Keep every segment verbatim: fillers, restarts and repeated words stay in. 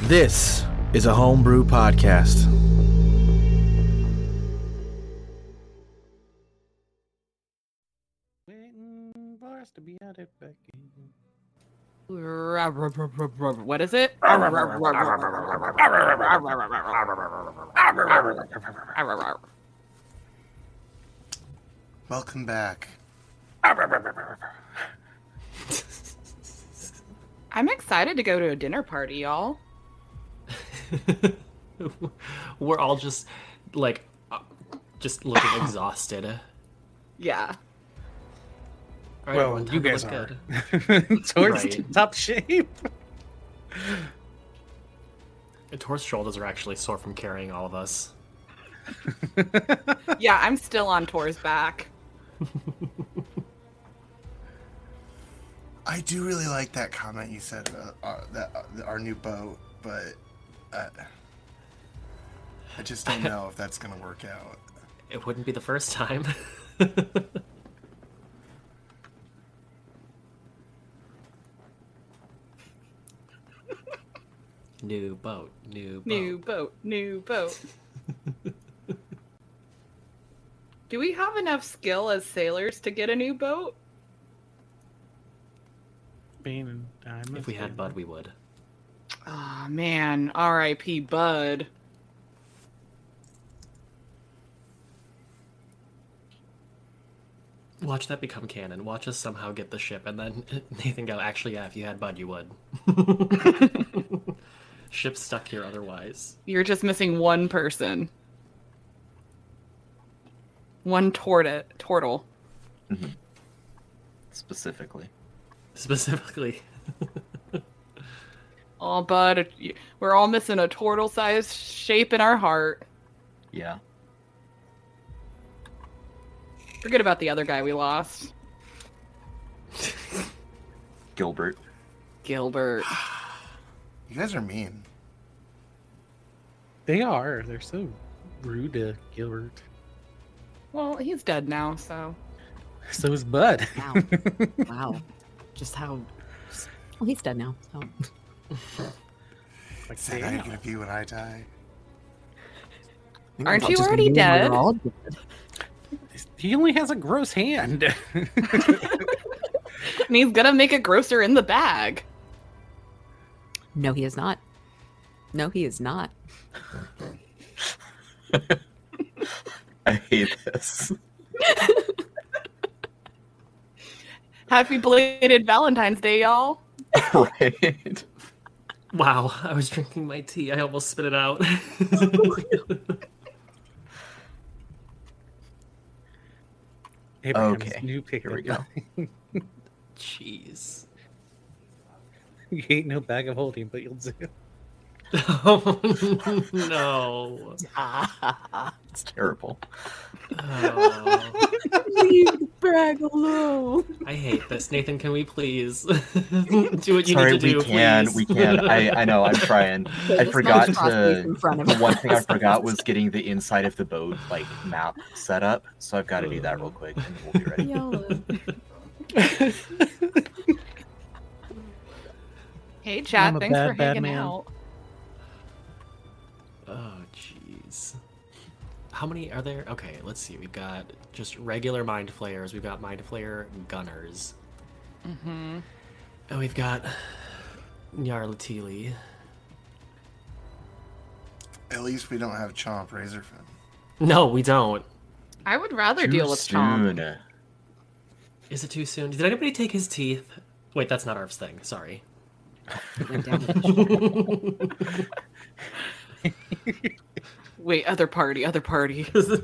This is a homebrew podcast. Waiting for us to be out of back in. What is it? Welcome back. I'm excited to go to a dinner party, y'all. We're all just like uh, just looking exhausted. Yeah. All right, Well, everyone, you time to guys look are. good. Towards Right. top shape. And Tor's shoulders are actually sore from carrying all of us. Yeah, I'm still on Tor's back. I do really like that comment you said about uh, that uh, our new boat, but uh, I just don't know if that's gonna work out. It wouldn't be the first time. New boat, new boat. New boat, new boat. Do we have enough skill as sailors to get a new boat? Being in diamonds. If we had Bud, we would. Oh man, R I P Bud. Watch that become canon. Watch us somehow get the ship, and then Nathan go, actually, yeah, if you had Bud, you would. Ship's stuck here otherwise. You're just missing one person. One torta- turtle. Mm-hmm. Specifically. Specifically. Oh, Bud, we're all missing a turtle-sized shape in our heart. Yeah. Forget about the other guy we lost. Gilbert. Gilbert. You guys are mean. They are. They're so rude to Gilbert. Well, he's dead now, so. So is Bud. Wow. Wow. Just how... Well, he's dead now, so... Like, Is that how you're damn. gonna be when I die? Aren't I'm you just already gonna be dead? we're all dead. He only has a gross hand. And he's gonna make it grosser in the bag. No, he is not. No, he is not. I hate this. Happy belated Valentine's Day, y'all. Right? Wow, I was drinking my tea. I almost spit it out. Abraham's Okay, new pickup. here we go. Jeez. You ain't no bag of holding, but you'll do. Oh, no. It's terrible. Oh, Leave the brag alone. I hate this. Nathan, can we please do what you Sorry, need to do, we can. please? We can. I, I know. I'm trying. I This forgot monstrosity to. in front of The one thing I us. forgot was getting the inside of the boat like map set up. So I've got to do that real quick, and we'll be ready. Yellow. Hey, chat. I'm a Thanks bad, for bad hanging man. out. Oh, jeez. How many are there? Okay, let's see. We've got just regular Mind Flayers. We've got Mind Flayer Gunners. Mm-hmm. And we've got Nyarlathotep. At least we don't have Chomp Razorfin. No, we don't. I would rather Too deal with Chomp. soon. Is it too soon? Did anybody take his teeth? Wait, that's not Arf's thing. Sorry. Wait, other party, other party.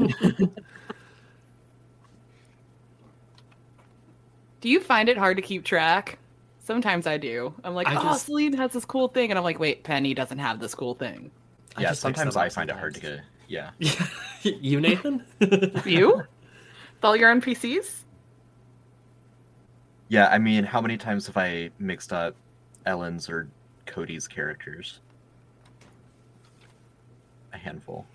Do you find it hard to keep track? Sometimes I do. I'm like, I oh, just- Celine has this cool thing. And I'm like, wait, Penny doesn't have this cool thing. I Yeah, just mix sometimes them I up find it hard to sometimes. get. Yeah. You, Nathan? You? With all your N P Cs? Yeah, I mean, how many times have I mixed up Ellen's or Cody's characters? A handful.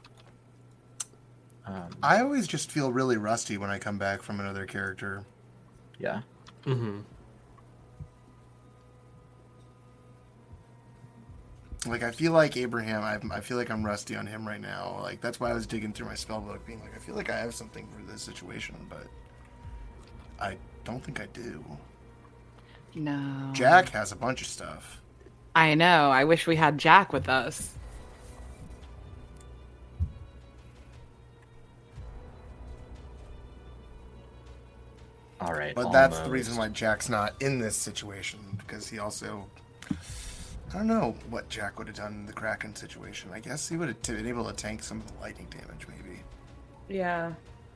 Um, I always just feel really rusty when I come back from another character. yeah. Mm-hmm. Like, I feel like Abraham, I, I feel like I'm rusty on him right now. Like, that's why I was digging through my spell book, being like, I feel like I have something for this situation, but I don't think I do. No. Jack has a bunch of stuff. I know. I wish we had Jack with us. All right. But that's the almost. reason why Jack's not in this situation, because he also... I don't know what Jack would have done in the Kraken situation. I guess he would have been able to tank some of the lightning damage, maybe. Yeah.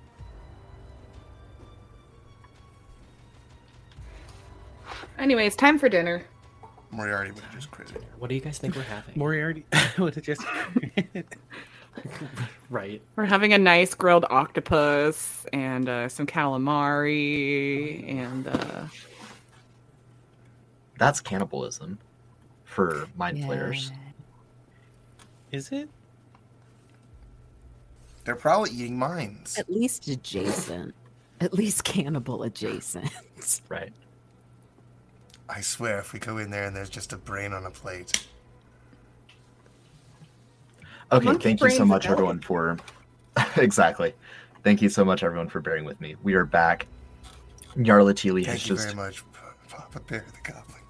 Anyways, time for dinner. Moriarty would have just critted. What do you guys think we're having? Moriarty would have just. Right. We're having a nice grilled octopus and uh, some calamari and uh, That's cannibalism for mind flayers. Is it? They're probably eating mines. At least adjacent. At least cannibal adjacent. Right. I swear, if we go in there and there's just a brain on a plate. Okay, Monkey thank you so brains much, are everyone, for exactly. Thank you so much, everyone, for bearing with me. We are back. Yarla Teely has Thank you just very much, Papa Bear the Goblin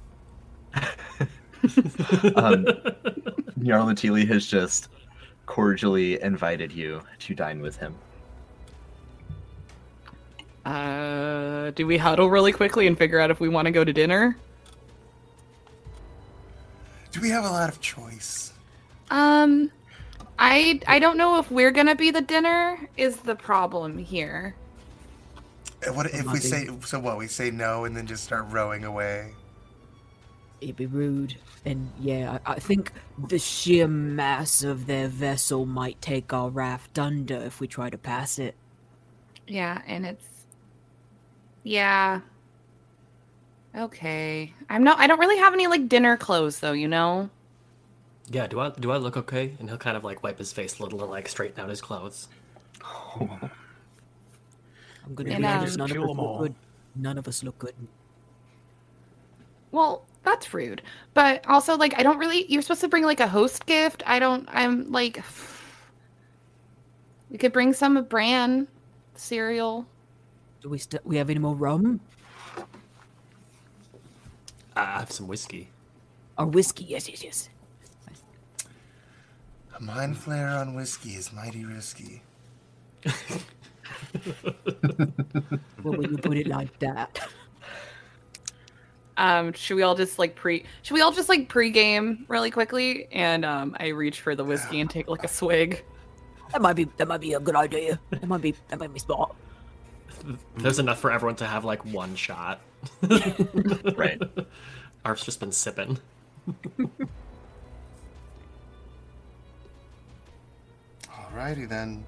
King. um, Yarla Teely has just cordially invited you to dine with him. uh, do we huddle really quickly and figure out if we want to go to dinner? Do we have a lot of choice? Um, I I don't know if we're gonna be the dinner is the problem here. And What if we Might be. say so? What we say no and then just start rowing away? It'd be rude. And yeah, I, I think the sheer mass of their vessel might take our raft under if we try to pass it. Yeah, and it's yeah. Okay, I'm not. I don't really have any like dinner clothes though, you know. Yeah, do I do I look okay? And he'll kind of like wipe his face a little to like straighten out his clothes. I'm gonna And, be um, honest, none of Kill us 'em look all. good. None of us look good. Well, that's rude. But also, like, I don't really. You're supposed to bring like a host gift. I don't. I'm like. We could bring some of Bran cereal. Do we st- we have any more rum? I have some whiskey. Or whiskey? Yes, yes, yes. A mind flare on whiskey is mighty risky. Well, when you put it like that. Um, should we all just like pre? Should we all just like pre-game really quickly? And um, I reach for the whiskey and take like a swig. That might be that might be a good idea. That might be that might be smart. There's enough for everyone to have like one shot. Right. Arf's just been sipping. Alrighty then.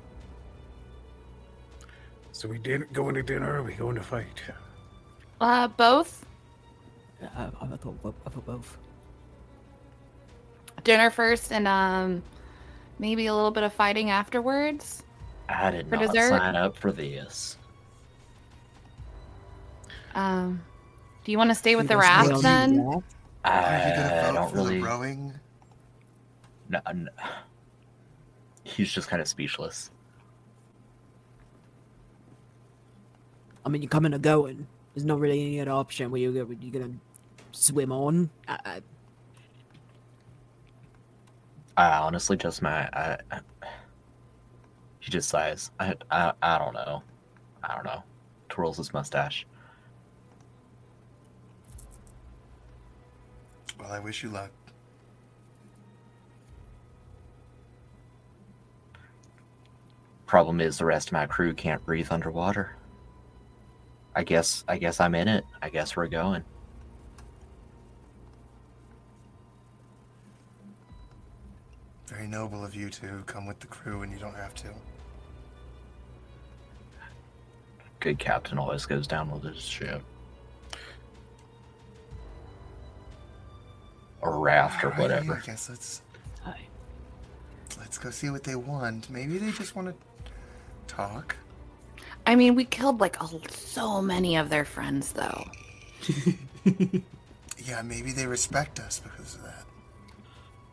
So we didn't go into dinner. Or are we going to fight? Uh, both I, I thought bo- I thought both. dinner first, and um, maybe a little bit of fighting afterwards. I did For not dessert? sign up for this. Um, do you want to stay with You the guys raft will then? need that. Are you gonna I vote don't for really. the rowing? No, no. He's just kind of speechless. I mean, you're coming or going. There's not really any other option where you're gonna, you're gonna swim on. I, I, I honestly just my. I, I, he just sighs. I, I I don't know. I don't know. Twirls his mustache. Well, I wish you luck. Problem is, the rest of my crew can't breathe underwater. I guess. I guess I'm in it. I guess we're going. Very noble of you to come with the crew when you don't have to. Good captain always goes down with his ship. Or raft or Alrighty, whatever. I guess let's I, let's go see what they want. Maybe they just want to talk. I mean, we killed like a, so many of their friends, though. Yeah, maybe they respect us because of that.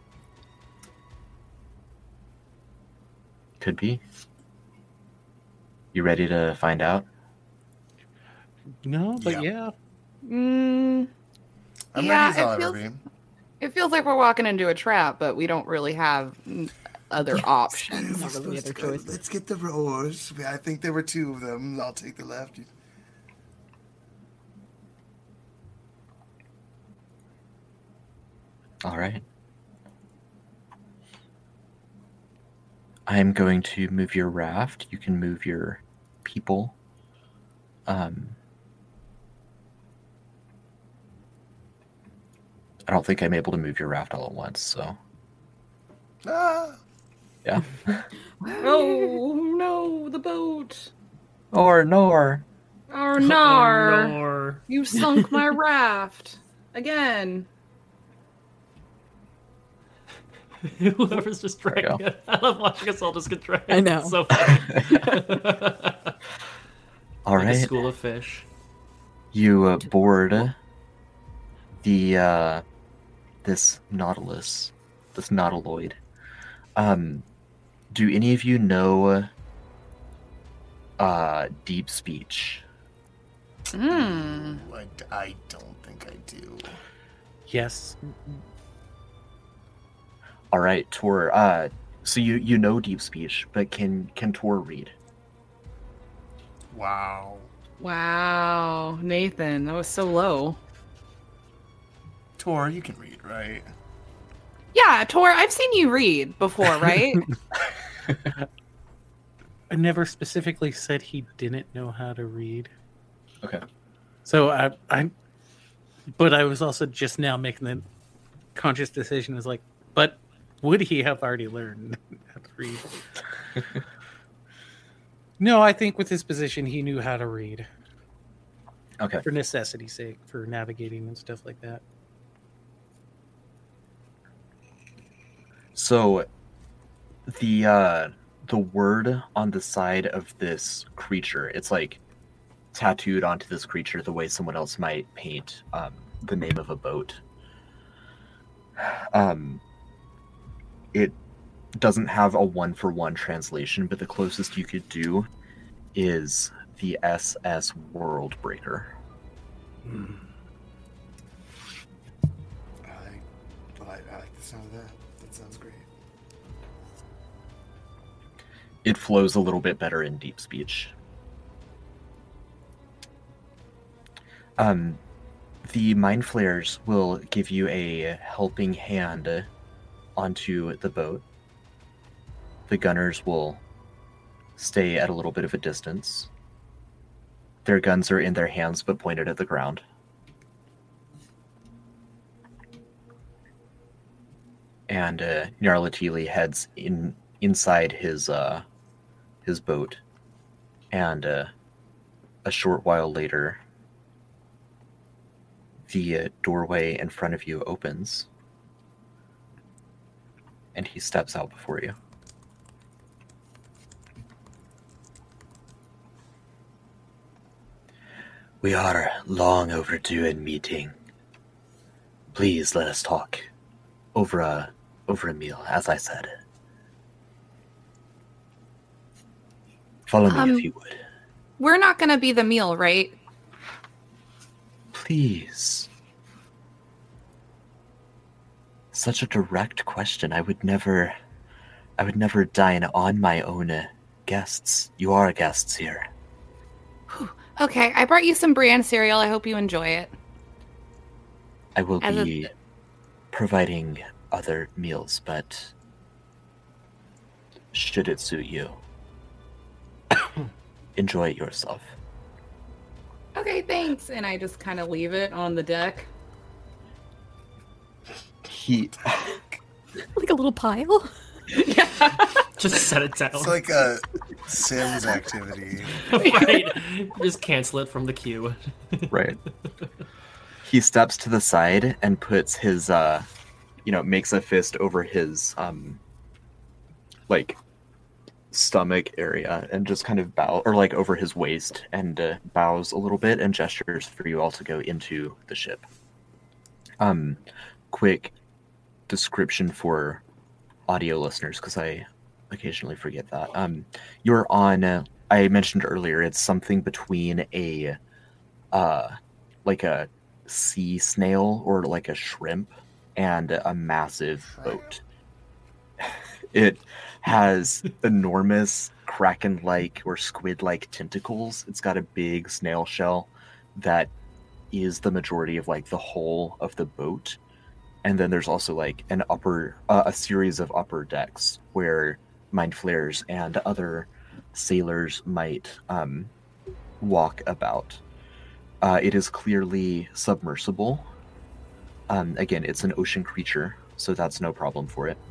Could be. You ready to find out? No, but Yeah. yeah. Mm, I'm yeah, ready as I'll it ever feels, be. it feels like we're walking into a trap, but we don't really have mm, other options. Not really other Let's go- choices. Let's get the roars. I think there were two of them. I'll take the left. All right. I'm going to move your raft. You can move your people. Um, I don't think I'm able to move your raft all at once, so Ah! yeah. Oh no, the boat! Or nor. Oh nar! Oh, nor. You sunk my raft again. Whoever's just There we dragging go. it. I love watching us all just get dragged. I know. It's so funny. All Like a right. school of fish. You uh, board the uh, this Nautilus, this Nautiloid. Um, do any of you know uh, deep speech? Hmm. I, I don't think I do. Yes. All right, Tor. Uh, so you you know deep speech, but can can Tor read? Wow. Wow, Nathan, that was so low. Tor, you can read, right? Yeah, Tor, I've seen you read before, right? I never specifically said he didn't know how to read. Okay. So I, I, but I was also just now making the conscious decision. Is like, but would he have already learned how to read? No, I think with his position, he knew how to read Okay. for necessity's sake, for navigating and stuff like that. So the uh, the word on the side of this creature, it's like tattooed onto this creature the way someone else might paint um, the name of a boat. Um, it doesn't have a one-for-one translation, but the closest you could do is the S S Worldbreaker. I like, I like, I like the sound of that. That sounds great. It flows a little bit better in deep speech. Um, the Mind Flayers will give you a helping hand onto the boat. The gunners will stay at a little bit of a distance. Their guns are in their hands but pointed at the ground. And uh, Nyarlathotep heads in inside his uh, his boat, and uh, a short while later, the uh, doorway in front of you opens, and he steps out before you. We are long overdue in meeting. Please let us talk over a over a meal, as I said. Follow me Um, if you would. We're not gonna be the meal, right? Please. Such a direct question. I would never I would never dine on my own uh, guests. You are guests here. Okay, I brought you some bran cereal. I hope you enjoy it. I will As a- be providing other meals, but should it suit you, enjoy it yourself. Okay, thanks. And I just kind of leave it on the deck. He Like a little pile? Just set it down. It's like a Sims activity. Right. Just cancel it from the queue. right. He steps to the side and puts his uh you know, makes a fist over his um like stomach area and just kind of bow, or like over his waist, and uh, bows a little bit and gestures for you all to go into the ship. Um quick description for audio listeners, because I occasionally forget that. Um, you're on. Uh, I mentioned earlier, it's something between a, uh, like a sea snail or like a shrimp and a massive boat. It has enormous kraken-like or squid-like tentacles. It's got a big snail shell that is the majority of like the hull of the boat. And then there's also like an upper, uh, a series of upper decks where mind flayers and other sailors might um, walk about. Uh, it is clearly submersible. Um, again, it's an ocean creature, so that's no problem for it.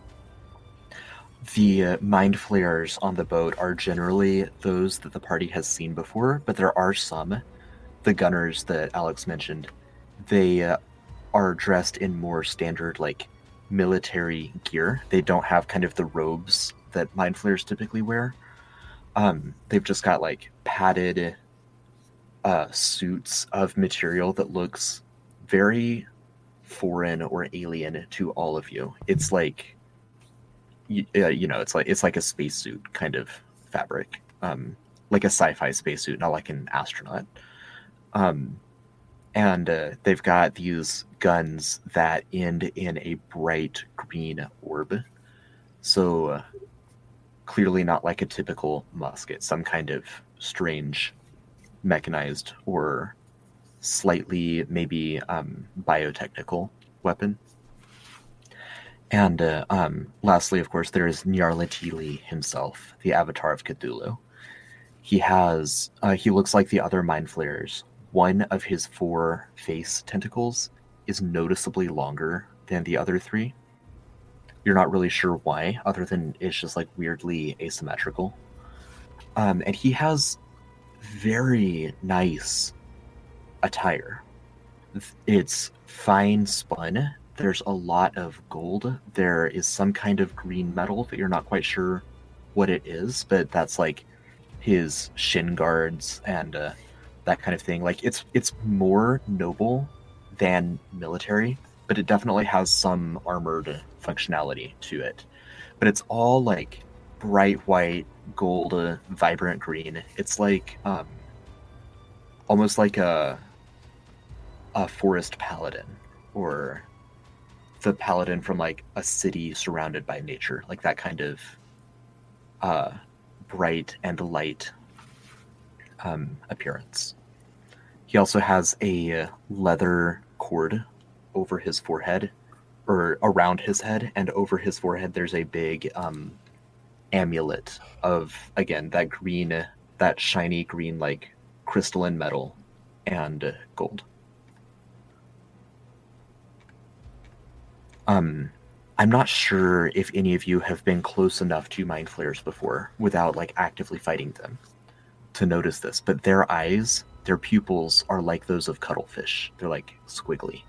The uh, mind flayers on the boat are generally those that the party has seen before, but there are some, the gunners that Alex mentioned, they uh, are dressed in more standard, like, military gear. They don't have kind of the robes that mind flayers typically wear. Um, they've just got, like, padded uh, suits of material that looks very foreign or alien to all of you. It's like, you, uh, you know, it's like it's like a spacesuit kind of fabric, um, like a sci-fi spacesuit, not like an astronaut. Um, and uh, they've got these guns that end in a bright green orb. So uh, clearly not like a typical musket, some kind of strange mechanized or slightly maybe um, biotechnical weapon. And uh, um, lastly, of course, there is Nyarlathotep himself, the avatar of Cthulhu. He has, uh, he looks like the other mind flayers. One of his four face tentacles is noticeably longer than the other three. You're not really sure why, other than it's just like weirdly asymmetrical. Um, and he has very nice attire. It's fine spun. There's a lot of gold. There is some kind of green metal that you're not quite sure what it is, but that's like his shin guards and uh, that kind of thing. Like it's it's more noble than military, but it definitely has some armored functionality to it. But it's all like bright white, gold, uh, vibrant green. It's like um, almost like a a forest paladin, or the paladin from like a city surrounded by nature, like that kind of uh, bright and light um, appearance. He also has a leather cord over his forehead, or around his head, and over his forehead there's a big um, amulet of, again, that green, that shiny green, like crystalline metal and gold. Um, I'm not sure if any of you have been close enough to mind flayers before without like actively fighting them to notice this, but their eyes, their pupils are like those of cuttlefish. They're like squiggly.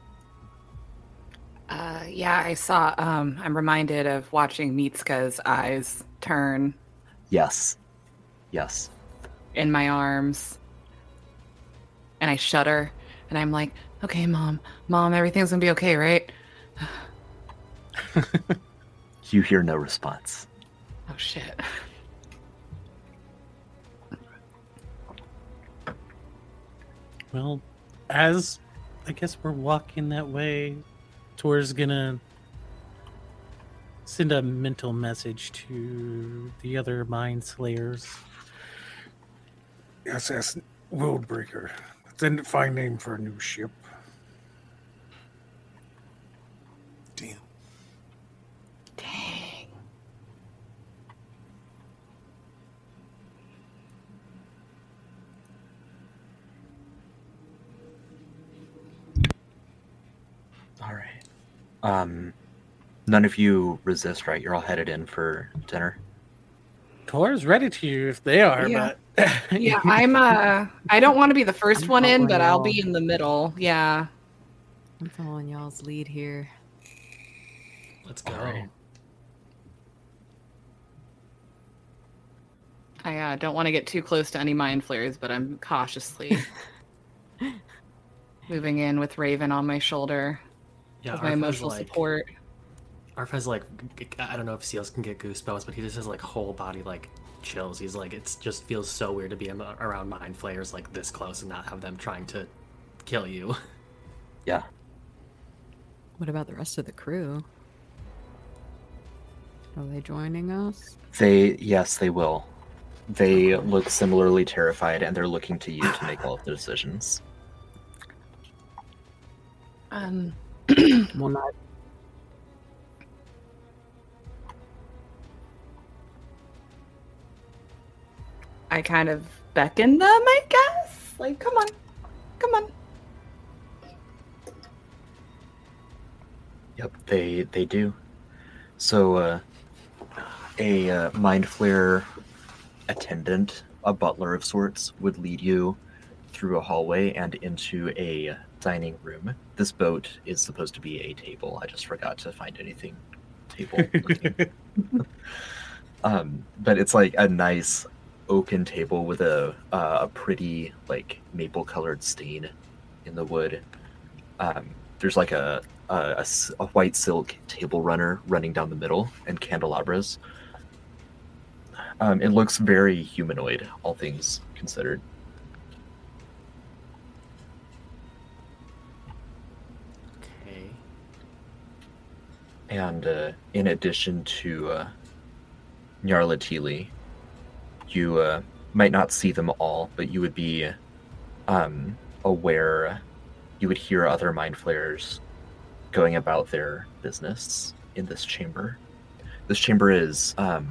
Uh, yeah, I saw, um, I'm reminded of watching Mitsuka's eyes turn. Yes. Yes. In my arms. And I shudder. And I'm like, okay, mom, mom, everything's gonna be okay, right? You hear no response. Oh, shit. Well, as I guess we're walking that way, Tor's gonna send a mental message to the other mind slayers. S S Worldbreaker. That's a fine name for a new ship. Damn. Dang. All right. Um, none of you resist, right? You're all headed in for dinner. Tor's ready to you if they are, Yeah. but Yeah, I'm, uh, I don't want to be the first I'm one in, but following I'll y'all. be in the middle. Yeah. I'm following y'all's lead here. Let's go. All right. I uh, don't want to get too close to any mind flayers, but I'm cautiously moving in with Raven on my shoulder Yeah, as my Arthur's emotional like, support. Arf has like, I don't know if seals can get goosebumps, but he just has like whole body like chills. He's like, it just feels so weird to be around mind flayers like this close and not have them trying to kill you. Yeah. What about the rest of the crew? Are they joining us? They, yes, they will. They look similarly terrified, and they're looking to you to make all of the decisions. Um, Well, not. I kind of beckon them, I guess. Like, come on, come on. Yep, they they do. So, uh, a uh, mind flare attendant, a butler of sorts, would lead you through a hallway and into a dining room. This boat is supposed to be a table. I just forgot to find anything table looking. um, but it's like a nice oaken table with a uh, a pretty like maple colored stain in the wood. Um, there's like a a, a s- a white silk table runner running down the middle and candelabras. Um, it looks very humanoid, all things considered. Okay. And uh, in addition to uh, Nyarlathotep, you uh, might not see them all, but you would be um, aware, you would hear other mind flayers going about their business in this chamber. This chamber is um,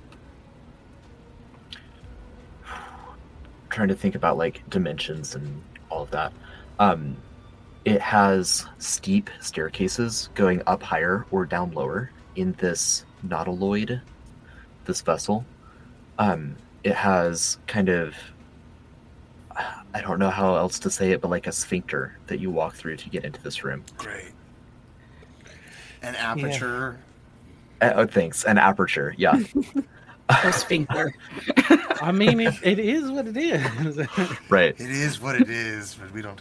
trying to think about like dimensions and all of that. Um, it has steep staircases going up higher or down lower in this nautiloid, this vessel. Um, it has kind of, I don't know how else to say it, but like a sphincter that you walk through to get into this room. Great. An aperture. Uh, oh, thanks. An aperture, yeah. Or sphincter. I mean, it, it is what it is. Right. It is what it is, but we don't.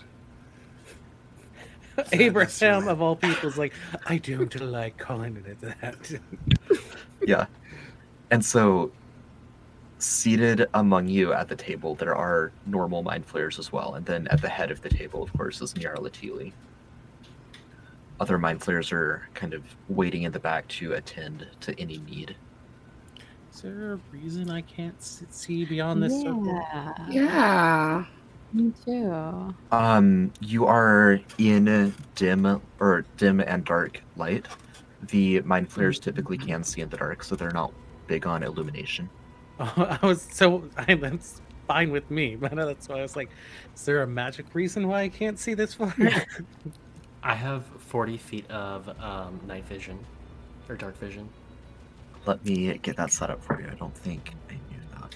Abraham, of all people, is like, I don't like calling it that. Yeah. And so, seated among you at the table, there are normal mind flayers as well. And then at the head of the table, of course, is Nyarlathotep. Other mind flayers are kind of waiting in the back to attend to any need. Is there a reason I can't s- see beyond this circle? Yeah, Yeah. me too. Um, you are in dim or dim and dark light. The mind flayers typically can see in the dark, so they're not big on illumination. Oh, I was so I, that's fine with me, but that's why I was like, is there a magic reason why I can't see this far? I have forty feet of um, night vision or dark vision. Let me get that set up for you. I don't think I knew that.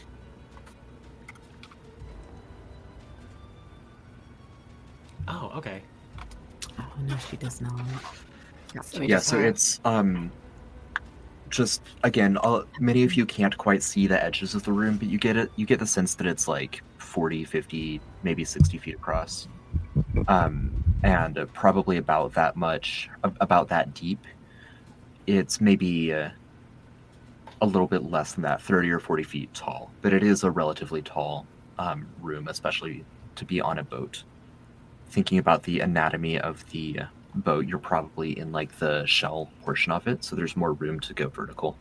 Oh, okay. Oh no, she does not. So we Yeah, just so have- it's um just again, uh, many of you can't quite see the edges of the room, but you get it you get the sense that it's like forty, fifty, maybe sixty feet across. Um and uh, probably about that much ab- about that deep. It's maybe uh, a little bit less than that, thirty or forty feet tall, but it is a relatively tall um, room, especially to be on a boat. Thinking about the anatomy of the boat, you're probably in like the shell portion of it, so there's more room to go vertical.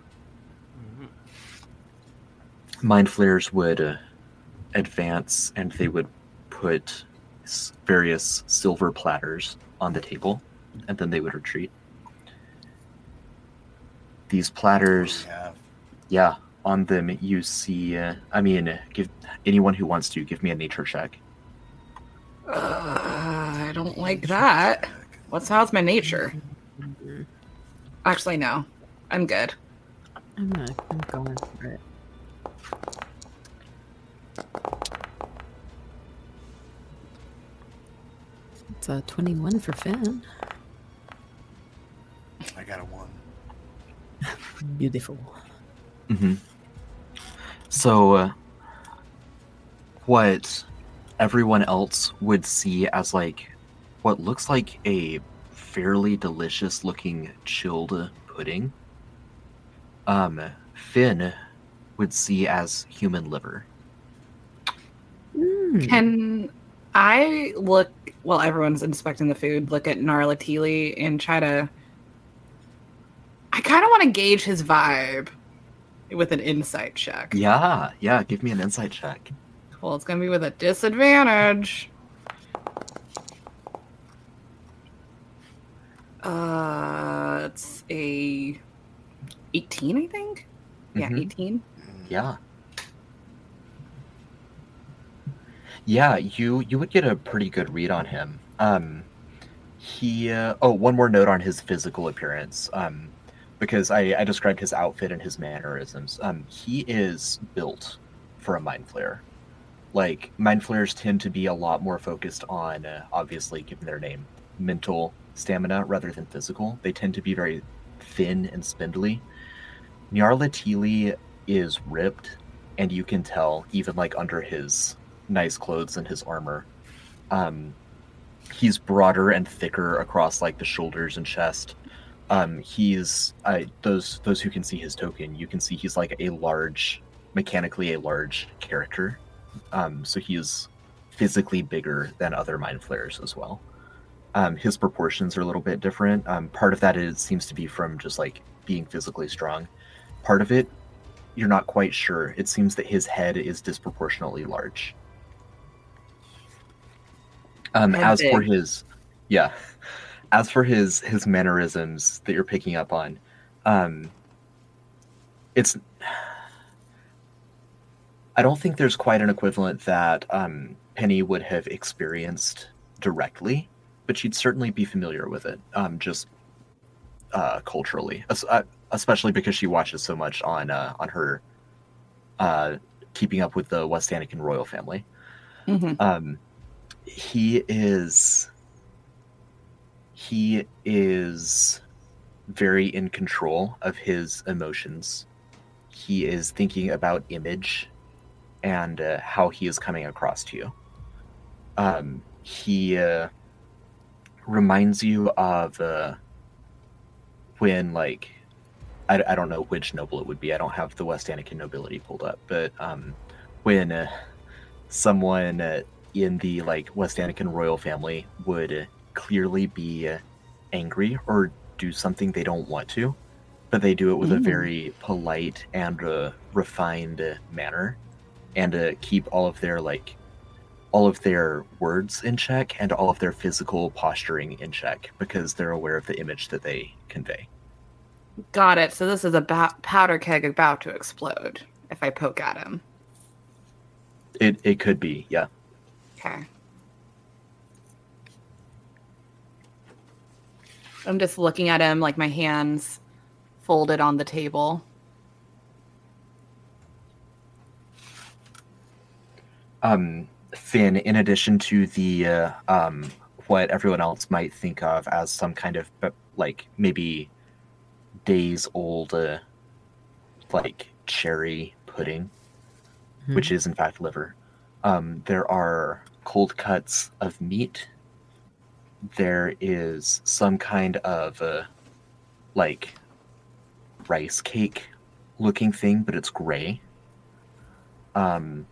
Mind flayers would uh, advance, and they would put s- various silver platters on the table, and then they would retreat. These platters, Yeah. yeah, on them you see. Uh, I mean, give anyone who wants to give me a nature check. Uh, I don't like that. What's how's my nature? Actually, no. I'm good. I'm not. I'm going for it. It's a twenty-one for Finn. I got a one. Beautiful. Mm-hmm. So, uh, what everyone else would see as like what looks like a fairly delicious looking chilled pudding. Um, Finn would see as human liver. Mm. Can I look while everyone's inspecting the food? Look at Narlatili and try to. I kind of want to gauge his vibe with an insight check. Yeah, yeah. Give me an insight check. Well, it's gonna be with a disadvantage. Uh, it's a eighteen, I think. Yeah, Mhm. eighteen. Yeah. Yeah, you you would get a pretty good read on him. Um, he uh, oh, one more note on his physical appearance. Um, because I, I described his outfit and his mannerisms. Um, he is built for a mind flayer. Like, mind flayers tend to be a lot more focused on, uh, obviously, given their name, mental stamina rather than physical. They tend to be very thin and spindly. Nyarlathotep is ripped, and you can tell, even like under his nice clothes and his armor, um, he's broader and thicker across like the shoulders and chest. Um, he's uh, those those who can see his token, you can see he's like a large, mechanically a large character. Um, so he is physically bigger than other mind flayers as well. Um, his proportions are a little bit different. Um, part of that is seems to be from just like being physically strong. Part of it, you're not quite sure. It seems that his head is disproportionately large. Um, Head as big. for his, yeah, as for his his mannerisms that you're picking up on, um, it's. I don't think there's quite an equivalent that um, Penny would have experienced directly, but she'd certainly be familiar with it, um, just uh, culturally, es- uh, especially because she watches so much on uh, on her uh, keeping up with the West Anakin royal family. Mm-hmm. Um, he is he is very in control of his emotions. He is thinking about image and uh, how he is coming across to you. Um, he uh, reminds you of uh, when, like, I, I don't know which noble it would be. I don't have the West Anakin nobility pulled up, but um, when uh, someone uh, in the like West Anakin royal family would uh, clearly be uh, angry or do something they don't want to, but they do it with a Mm. very polite and uh, refined uh, manner, and uh, keep all of their like all of their words in check and all of their physical posturing in check because they're aware of the image that they convey. Got it. So this is a ba- powder keg about to explode if I poke at him. It it could be, yeah. Okay. I'm just looking at him, like my hands folded on the table. Um, Finn, in addition to the uh, um, what everyone else might think of as some kind of uh, like maybe days old, uh, like cherry pudding, Mhm. which is in fact liver. Um, there are cold cuts of meat. There is some kind of uh, like rice cake looking thing, but it's gray. Um,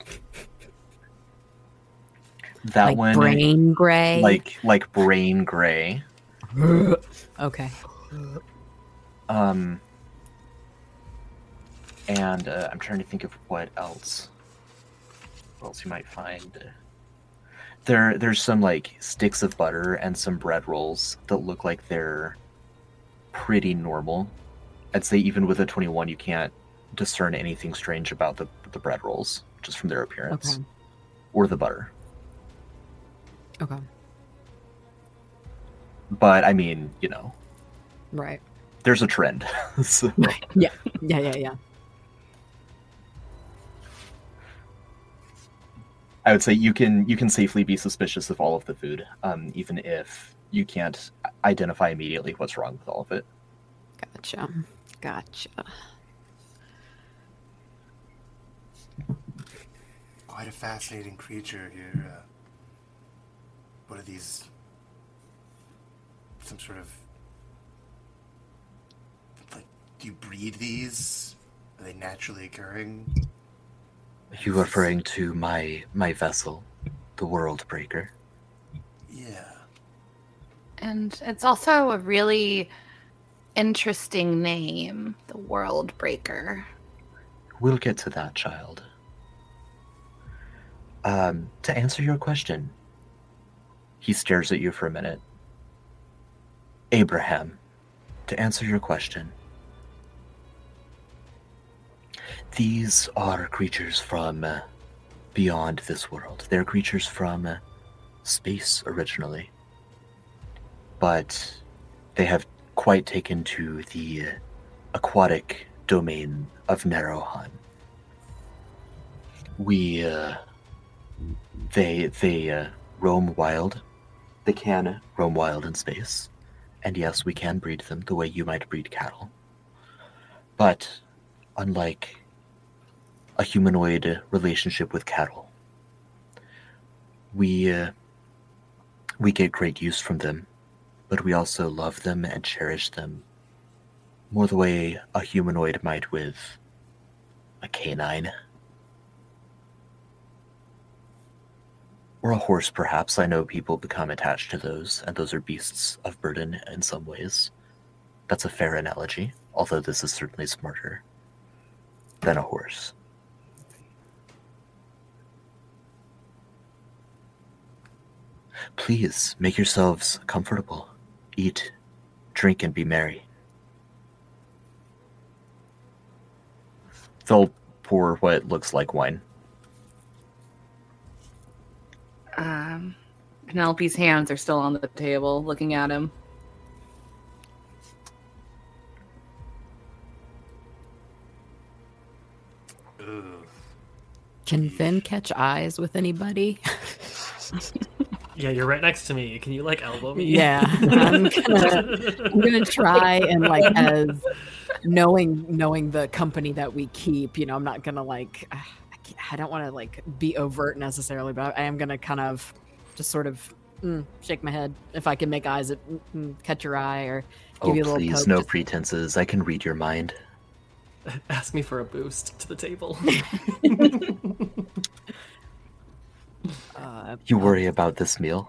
that like one, brain gray. like like brain gray. Okay. Um, and uh, I'm trying to think of what else. What else you might find. There, there's some like sticks of butter and some bread rolls that look like they're pretty normal. I'd say even with a twenty-one, you can't discern anything strange about the the bread rolls just from their appearance Okay. or the butter. Okay. But I mean, you know, Right. there's a trend. So, Yeah. Yeah. Yeah. Yeah. I would say you can you can safely be suspicious of all of the food, um, even if you can't identify immediately what's wrong with all of it. Gotcha. Gotcha. Quite a fascinating creature here. Uh, what are these some sort of like? Do you breed these? Are they naturally occurring? Are you referring to my my vessel, the World Breaker? Yeah. And it's also a really interesting name, the World Breaker. We'll get to that, child. Um, to answer your question, he stares at you for a minute. Abraham, to answer your question, these are creatures from uh, beyond this world. They're creatures from uh, space originally. But they have quite taken to the uh, aquatic domain of Narohan. We, uh, they, they uh, roam wild. They can roam wild in space. And yes, we can breed them the way you might breed cattle. But unlike a humanoid relationship with cattle, we, uh, we get great use from them, but we also love them and cherish them more the way a humanoid might with a canine. Or a horse, perhaps. I know people become attached to those, and those are beasts of burden in some ways. That's a fair analogy, although this is certainly smarter than a horse. Please, make yourselves comfortable. Eat, drink, and be merry. They'll pour what looks like wine. Um, Penelope's hands are still on the table, looking at him. Ugh. Can Finn catch eyes with anybody? Yeah, you're right next to me. Can you like elbow me? Yeah, I'm gonna, I'm gonna try and like as knowing knowing the company that we keep. You know, I'm not gonna like. I, can't, I don't want to like be overt necessarily, but I am gonna kind of just sort of mm, shake my head if I can make eyes at mm, catch your eye or give Oh, you a little please, poke. no just- pretenses. I can read your mind. Ask me for a boost to the table. uh, You worry about this meal?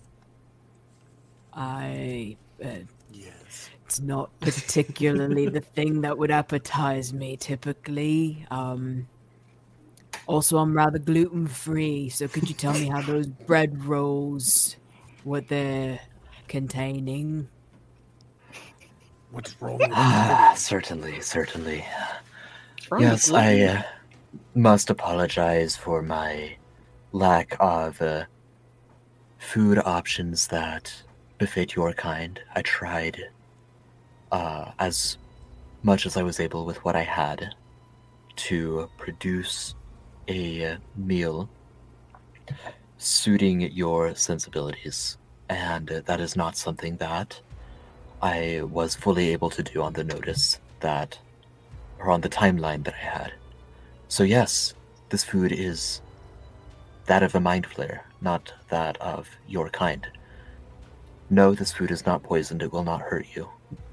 I. Uh, Yes. It's not particularly the thing that would appetize me typically. Um, also, I'm rather gluten free, so could you tell me how those bread rolls, what they're containing? What's wrong with Ah, certainly, certainly. Yes, I uh, must apologize for my lack of uh, food options that befit your kind. I tried uh, as much as I was able with what I had to produce a meal suiting your sensibilities, and uh, that is not something that I was fully able to do on the notice that, or on the timeline that I had. So yes, this food is that of a mind flayer, not that of your kind. No, this food is not poisoned. It will not hurt you.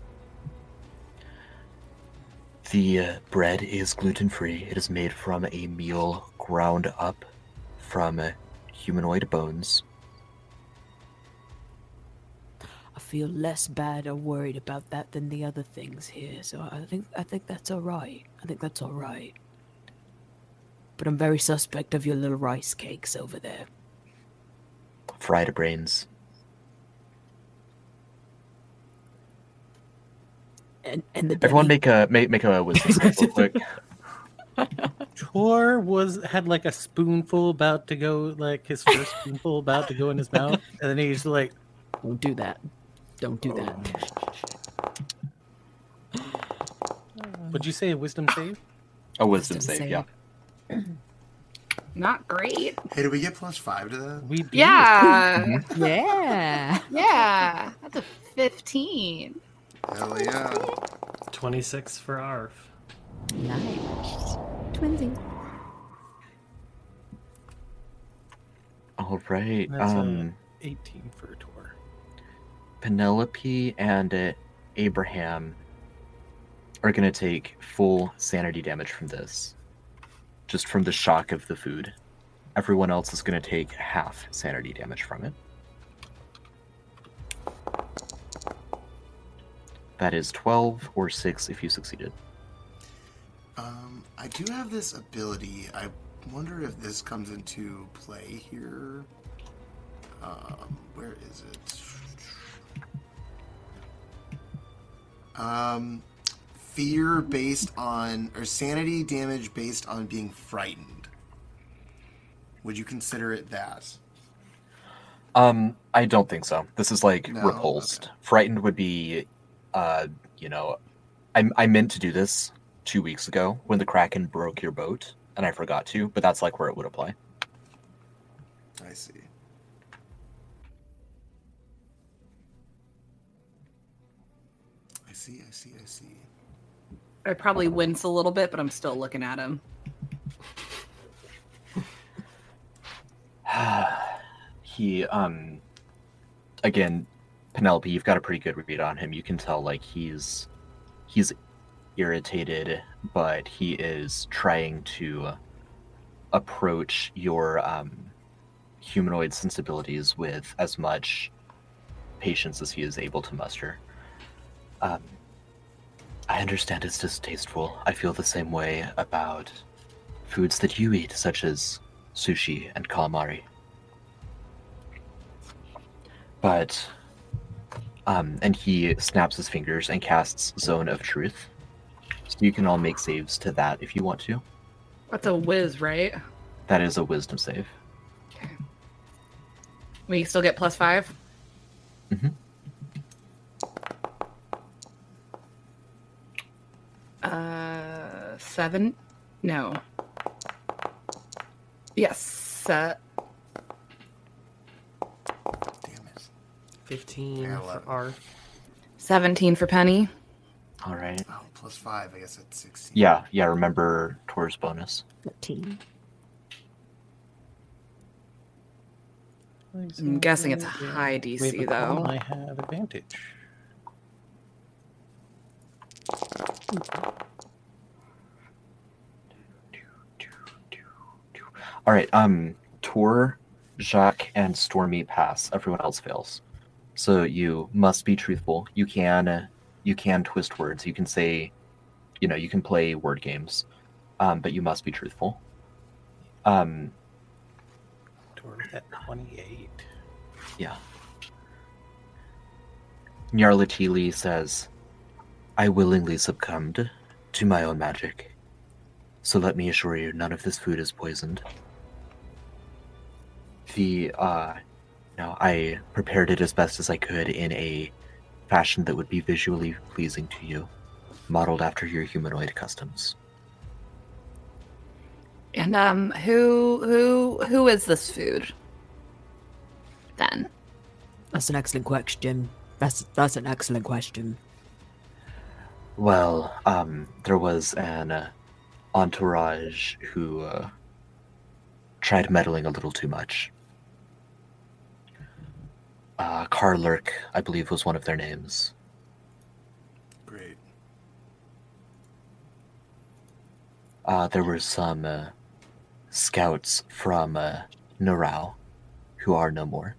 The uh, bread is gluten-free. It is made from a meal ground up from uh, humanoid bones. I feel less bad or worried about that than the other things here, so I think I think that's all right. I think that's all right. But I'm very suspect of your little rice cakes over there. Fried brains. And and the Everyone Denny- make a make, make a wisdom save real quick. Tor was had like a spoonful about to go, like his first spoonful about to go in his mouth, and then he's like, Don't do that. Don't do that. "Would you say a wisdom save?" A wisdom, Wisdom save, save. yeah. Not great. Hey, do we get plus five to that? We do. Yeah. Yeah. Yeah. That's a fifteen. Hell yeah. twenty-six for Arf. Nice. Twinsies. All right. That's, uh, um, eighteen for Tor. Penelope and uh, Abraham are going to take full sanity damage from this, just from the shock of the food. Everyone else is going to take half sanity damage from it. That is twelve or six if you succeeded. Um, I do have this ability. I wonder if this comes into play here. Um, where is it? Um, fear based on, or sanity damage based on being frightened. Would you consider it that? Um, I don't think so. This is like No? repulsed. Okay. Frightened would be, uh, you know, I I meant to do this two weeks ago when the Kraken broke your boat, and I forgot to. But that's like where it would apply. I see. I see. I see. I see. I probably wince a little bit, but I'm still looking at him. He, um, again, Penelope, you've got a pretty good read on him. You can tell, like, he's, he's irritated, but he is trying to approach your, um, humanoid sensibilities with as much patience as he is able to muster. Um, I understand it's distasteful. I feel the same way about foods that you eat, such as sushi and calamari. But, um, and he snaps his fingers and casts Zone of Truth. So you can all make saves to that if you want to. That's a whiz, right? That is a wisdom save. Okay. We still get plus five? Mm-hmm. Uh, seven? No. Yes. Uh, Damn it. fifteen Yeah, for eleven. Arth. seventeen for Penny. All right. Oh, plus five. I guess that's sixteen. Yeah, yeah, remember Tor's bonus. thirteen. I'm guessing it's a high D C, Wait, but though. I have advantage. All right, um, Tor, Jacques, and Stormy pass. Everyone else fails. So you must be truthful. You can, uh, you can twist words. You can say, you know, you can play word games, um, but you must be truthful. Um, Tor at twenty-eight. yeah. Nyarlathotep says, "I willingly succumbed to my own magic. So let me assure you, none of this food is poisoned. The, uh, you know, I prepared it as best as I could in a fashion that would be visually pleasing to you, modeled after your humanoid customs." And um, who who who is this food? Then That's an excellent question. That's that's an excellent question. Well, um, there was an uh, entourage who uh, tried meddling a little too much. Uh, Karlurk, I believe, was one of their names. Great. Uh, there were some uh, scouts from uh, Narau who are no more.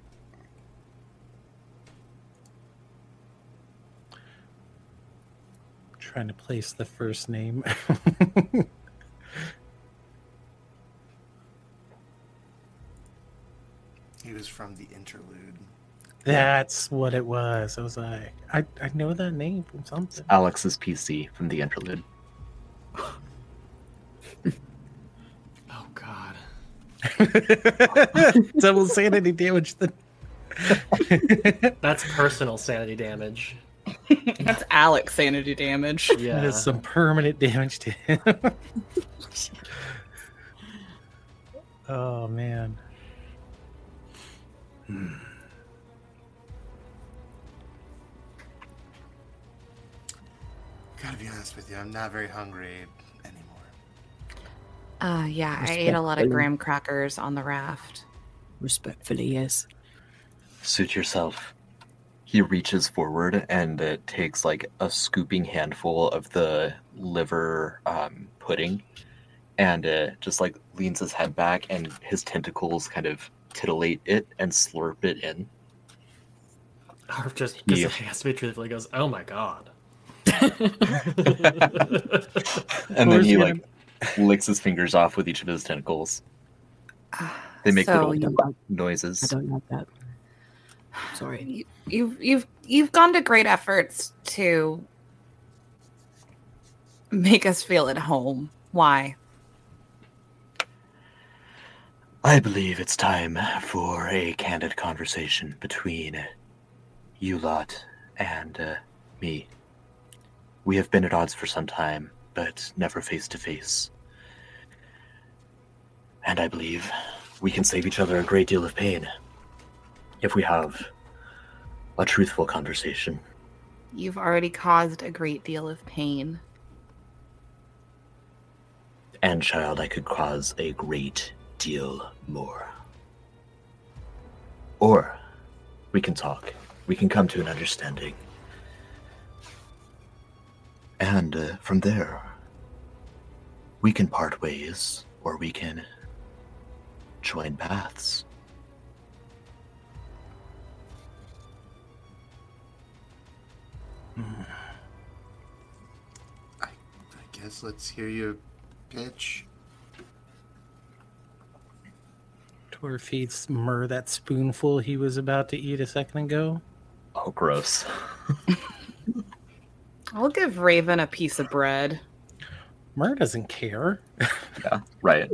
Trying to place the first name. He was from the interlude. That's what it was. I was like, I, I know that name from something. Alex's P C from the interlude. Oh God. Double sanity damage. Then. That's personal sanity damage. that's Alex sanity damage. Yeah. That is some permanent damage to him. Oh man. Hmm. Gotta be honest with you, I'm not very hungry anymore. Uh, yeah, I ate a lot of Respectfully. graham crackers on the raft. Respectfully, yes. Suit yourself. he reaches forward and uh, takes like a scooping handful of the liver um, pudding, and uh, just like leans his head back, and his tentacles kind of titillate it and slurp it in. Harv just because Yeah. it has to be truthful, he goes, "Oh my god!" And then he Horse like licks his fingers off with each of his tentacles. They make So little you- I noises. don't know that. Sorry. You- You've you've you've gone to great efforts to make us feel at home. Why? I believe it's time for a candid conversation between you lot and uh, me. We have been at odds for some time, but never face to face. And I believe we can save each other a great deal of pain if we have a truthful conversation. You've already caused a great deal of pain. And, child, I could cause a great deal more. Or we can talk. We can come to an understanding. And uh, from there, we can part ways, or we can join paths. I, I guess let's hear your pitch. Tor feeds Mur that spoonful he was about to eat a second ago. Oh, gross. I'll give Raven a piece of bread. Mur doesn't care. Yeah, right.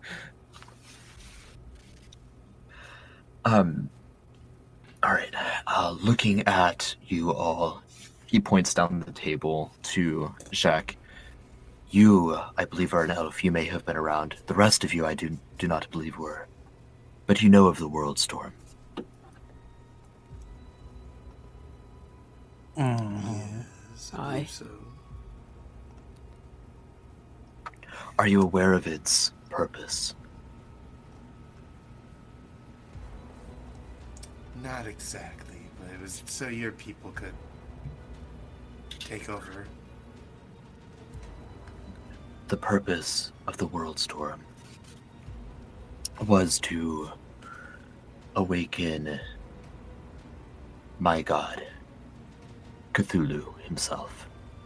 Um, all right. Uh, looking at you all, he points down the table to Jacques. You, uh, I believe, are an elf. You may have been around. The rest of you, I do do not believe were. But you know of the World Storm. Mm. Yes, Aye. believe so. Are you aware of its purpose? Not exactly, but it was so your people could take over. The purpose of the World Storm was to awaken my god, Cthulhu himself.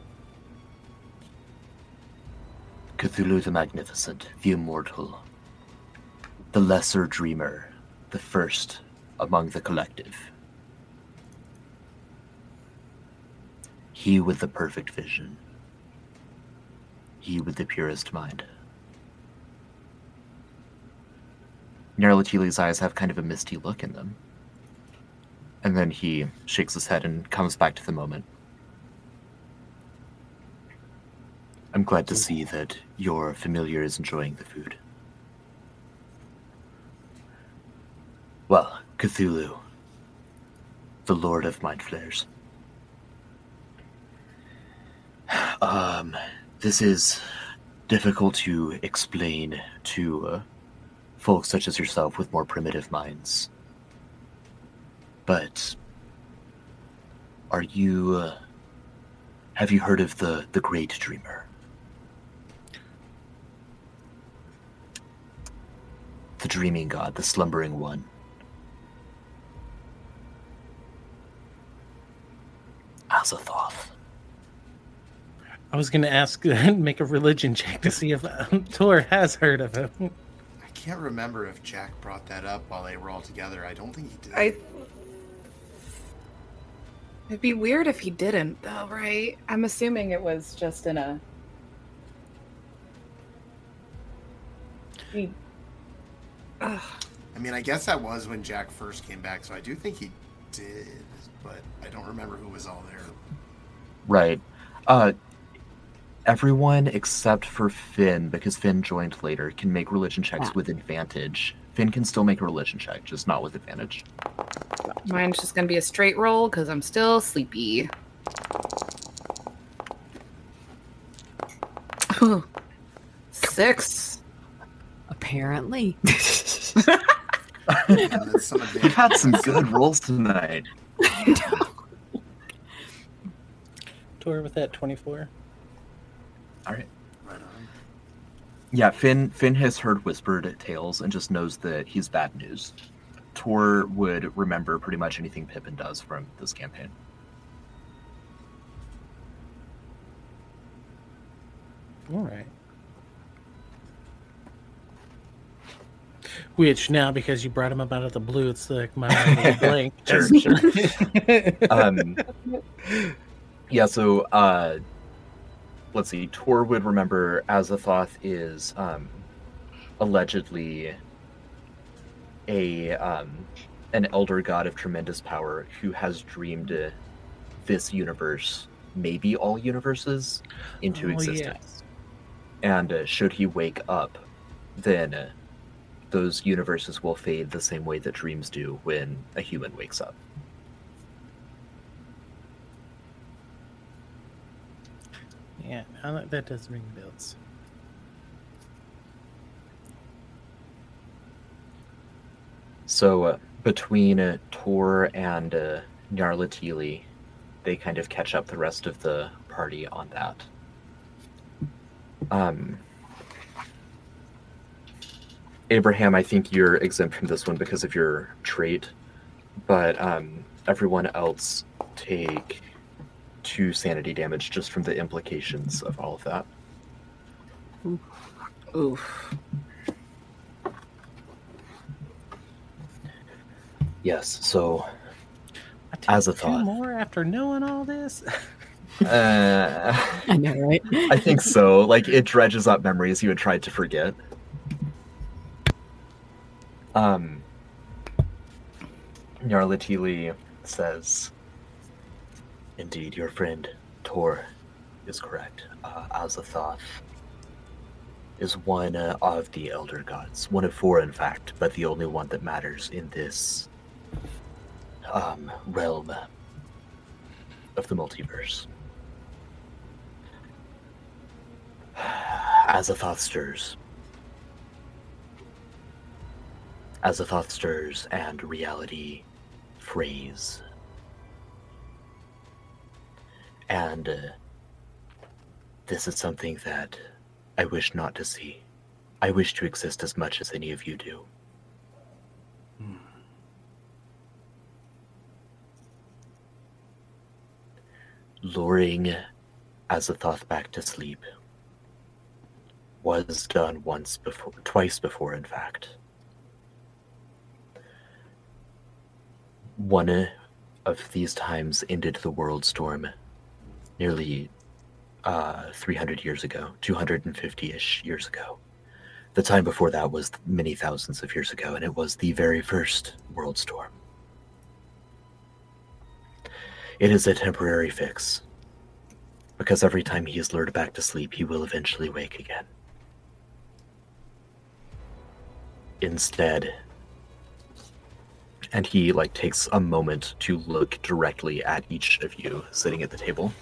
Cthulhu the Magnificent, the Immortal, the Lesser Dreamer, the first among the collective. He with the perfect vision. He with the purest mind. Nyarlathotep's eyes have kind of a misty look in them. And then he shakes his head and comes back to the moment. I'm glad to see that your familiar is enjoying the food. Well, Cthulhu, the Lord of Mind Flayers. Um, this is difficult to explain to uh, folks such as yourself with more primitive minds. But are you, uh, have you heard of the, the Great Dreamer? The Dreaming God, the Slumbering One. Azathoth. I was going to ask, make a religion check to see if um, Tor has heard of him. I can't remember if Jack brought that up while they were all together. I don't think he did. I. It'd be weird if he didn't, though, right? I'm assuming it was just in a. He. Ugh. I mean, I guess that was when Jack first came back, so I do think he did, but I don't remember who was all there. Right. Uh, everyone except for Finn, because Finn joined later, can make religion checks Yeah. with advantage. Finn can still make a religion check, just not with advantage. Mine's just gonna be a straight roll because I'm still sleepy. Six. Apparently. Yeah, that's some advantage. You've had some good rolls tonight. I know. Tor with that twenty-four. All right. Right on. Yeah, Finn Finn has heard whispered tales and just knows that he's bad news. Tor would remember pretty much anything Pippin does from this campaign. All right. Which now, because you brought him up out of the blue, it's like my mind is blank. Sure, sure. um, yeah, so uh, let's see. Tor would remember Azathoth is um, allegedly a um, an elder god of tremendous power who has dreamed uh, this universe, maybe all universes, into Oh, existence. And uh, should he wake up, then uh, those universes will fade the same way that dreams do when a human wakes up. Yeah, now that, that does ring bells. So uh, between uh, Tor and uh, Nyarlathotep, they kind of catch up the rest of the party on that. Um, Abraham, I think you're exempt from this one because of your trait, but um, everyone else take two sanity damage just from the implications of all of that. Oof. Yes, so I take as a two thought, more after knowing all this. uh, I know, right? I think so. Like, it dredges up memories you had tried to forget. Um, Nyarlathotep says, "Indeed, your friend Tor is correct. Uh, Azathoth is one uh, of the Elder Gods. One of four, in fact, but the only one that matters in this um, realm of the multiverse. Azathoth stirs. Azathoth stirs and reality frays. And uh, this is something that I wish not to see. I wish to exist as much as any of you do. Hmm. Luring Azathoth back to sleep was done once before, twice before, in fact. One of these times ended the world storm nearly uh, three hundred years ago, two hundred fifty-ish years ago. The time before that was many thousands of years ago, and it was the very first world storm. It is a temporary fix, because every time he is lured back to sleep, he will eventually wake again. Instead, and he like takes a moment to look directly at each of you sitting at the table.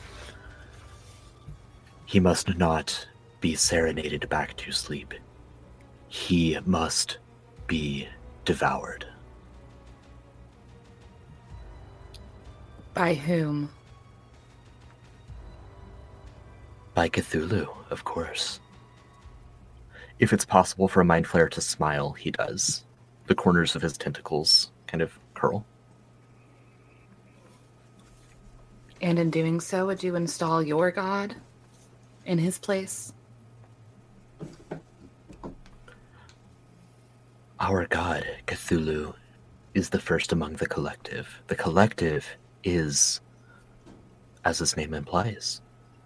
He must not be serenaded back to sleep. He must be devoured. By whom? By Cthulhu, of course. If it's possible for a Mind Flayer to smile, he does. The corners of his tentacles kind of curl. And in doing so, would you install your god in his place? Our god, Cthulhu, is the first among the collective. The collective is, as his name implies,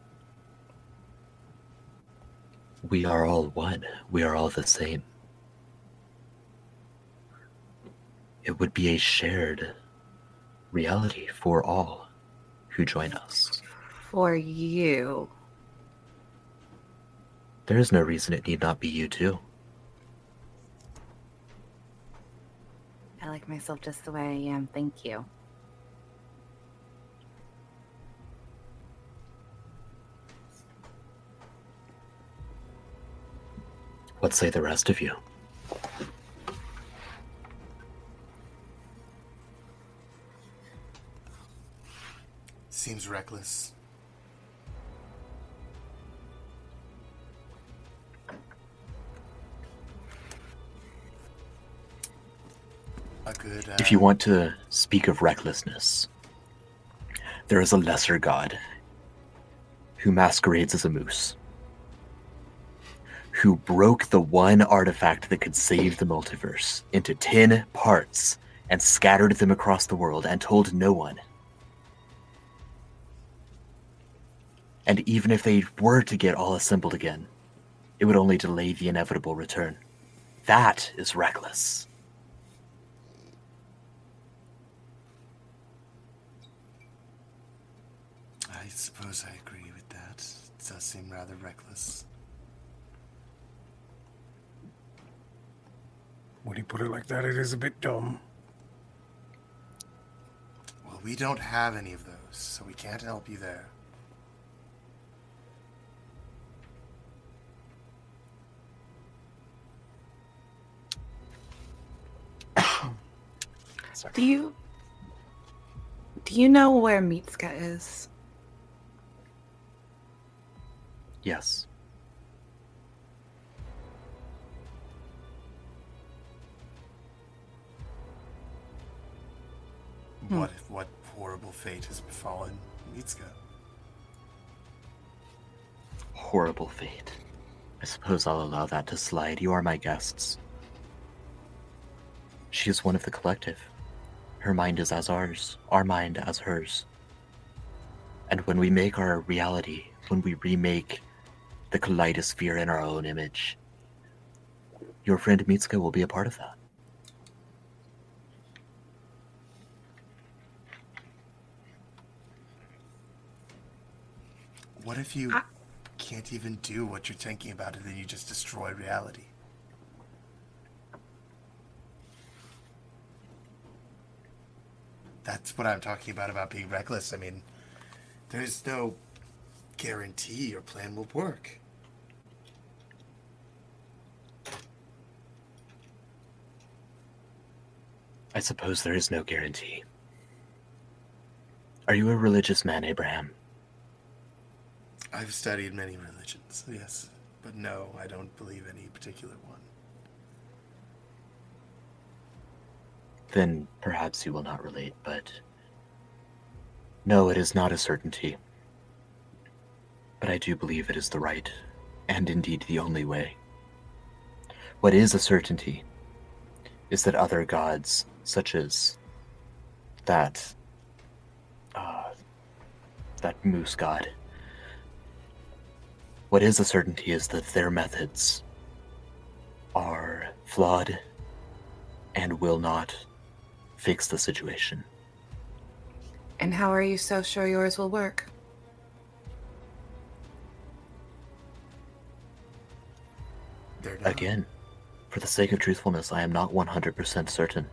we are all one. We are all the same. It would be a shared reality for all who join us. For you. There is no reason it need not be you too. I like myself just the way I am. Thank you. What say the rest of you? Seems reckless. good. Uh, If you want to speak of recklessness, there is a lesser god who masquerades as a moose, who broke the one artifact that could save the multiverse into ten parts and scattered them across the world and told no one. And even if they were to get all assembled again, it would only delay the inevitable return. That is reckless. I suppose I agree with that. It does seem rather reckless. When you put it like that, it is a bit dumb. Well, we don't have any of those, so we can't help you there. Do you do you know where Mitsuka is? Yes. What what horrible fate has befallen Mitsuka? Horrible fate. I suppose I'll allow that to slide. You are my guests. She is one of the collective. Her mind is as ours, our mind as hers. And when we make our reality, when we remake the kaleidosphere in our own image, your friend Mitsuka will be a part of that. What if you I- can't even do what you're thinking about and then you just destroy reality? That's what I'm talking about, about being reckless. I mean, there's no guarantee your plan will work. I suppose there is no guarantee. Are you a religious man, Abraham? I've studied many religions, yes, but no, I don't believe any particular one. Then perhaps you will not relate, but no, it is not a certainty. But I do believe it is the right, and indeed the only way. What is a certainty is that other gods, such as that, uh, that moose god, what is a certainty is that their methods are flawed and will not fix the situation. And how are you so sure yours will work? They're not. Again, for the sake of truthfulness, I am not one hundred percent certain.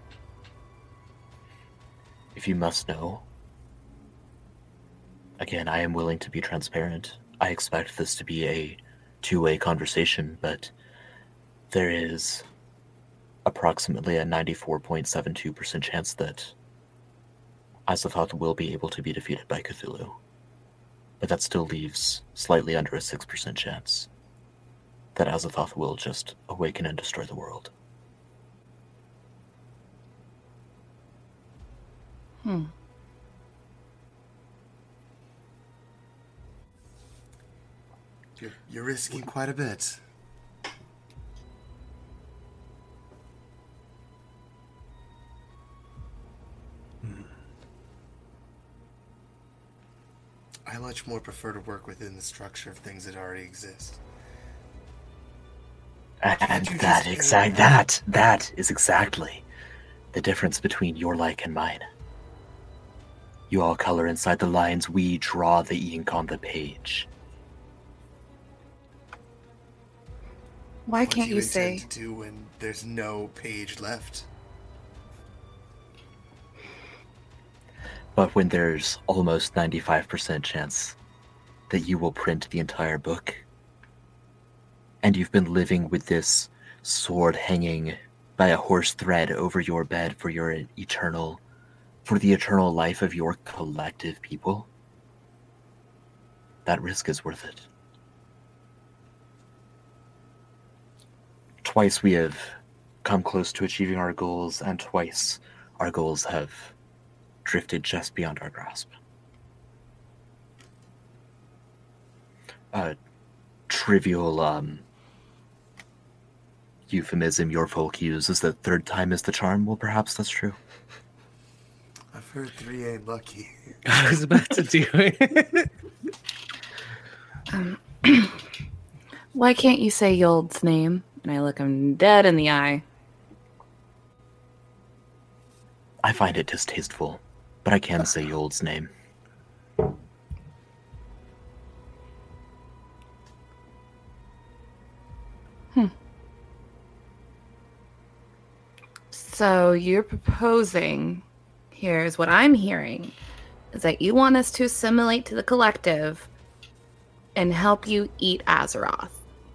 If you must know, again, I am willing to be transparent. I expect this to be a two-way conversation, but there is approximately a ninety-four point seven two percent chance that Azathoth will be able to be defeated by Cthulhu. But that still leaves slightly under a six percent chance that Azathoth will just awaken and destroy the world. Hmm. You're, you're risking quite a bit. I much more prefer to work within the structure of things that already exist. And you that just- exact that that is exactly the difference between your like and mine. You all color inside the lines, we draw the ink on the page. Why What can't do you, you say? intend to do when there's no page left? But when there's almost ninety-five percent chance that you will print the entire book, and you've been living with this sword hanging by a horse thread over your bed for your eternal, for the eternal life of your collective people, that risk is worth it. Twice we have come close to achieving our goals, and twice our goals have drifted just beyond our grasp. A trivial um, euphemism your folk uses that third time is the charm. Well, perhaps that's true. I've heard three ain't lucky. I was about to do it. Um, why can't you say Yold's name? And I look him dead in the eye. I find it distasteful, but I can say Yold's name. Hmm. So you're proposing, here's what I'm hearing, is that you want us to assimilate to the collective and help you eat Azeroth.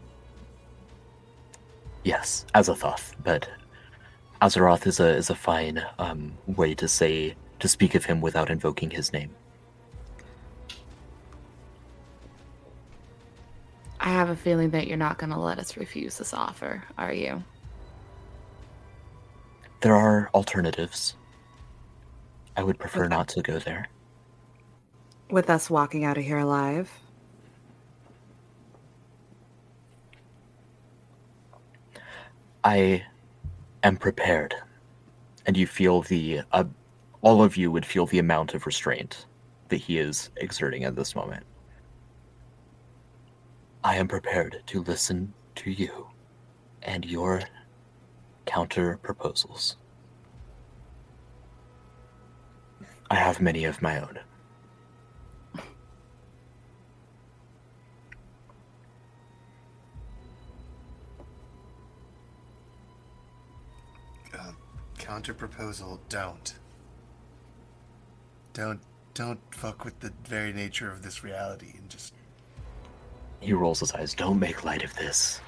Yes, Azathoth, but Azeroth is a is a fine um, way to say to speak of him without invoking his name. I have a feeling that you're not going to let us refuse this offer, are you? There are alternatives. I would prefer Okay. not to go there. With us walking out of here alive? I am prepared, and you feel the uh, all of you would feel the amount of restraint that he is exerting at this moment. I am prepared to listen to you and your counter proposals. I have many of my own. Uh, counter proposal, don't. Don't don't fuck with the very nature of this reality and just He rolls his eyes. Don't make light of this.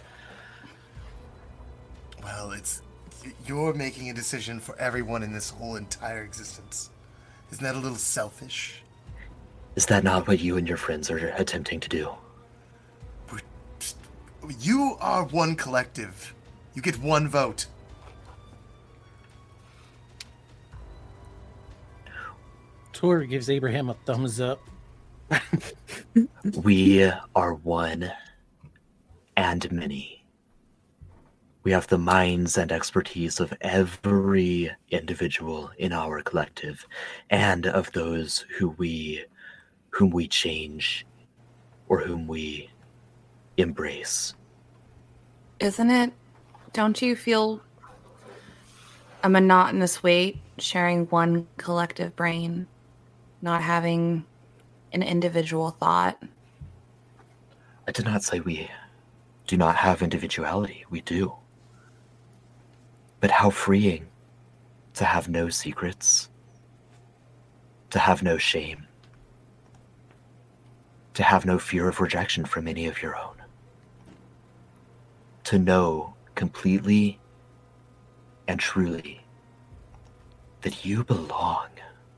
well, it's you're making a decision for everyone in this whole entire existence. Isn't that a little selfish? Is that not what you and your friends are attempting to do? We're, you are one collective. You get one vote. Tor gives Abraham a thumbs up. We are one and many. We have the minds and expertise of every individual in our collective, and of those who we, whom we change, or whom we embrace. Isn't it? Don't you feel a monotonous weight sharing one collective brain, not having an individual thought? I did not say we do not have individuality. We do. But how freeing to have no secrets, to have no shame, to have no fear of rejection from any of your own. To know completely and truly that you belong.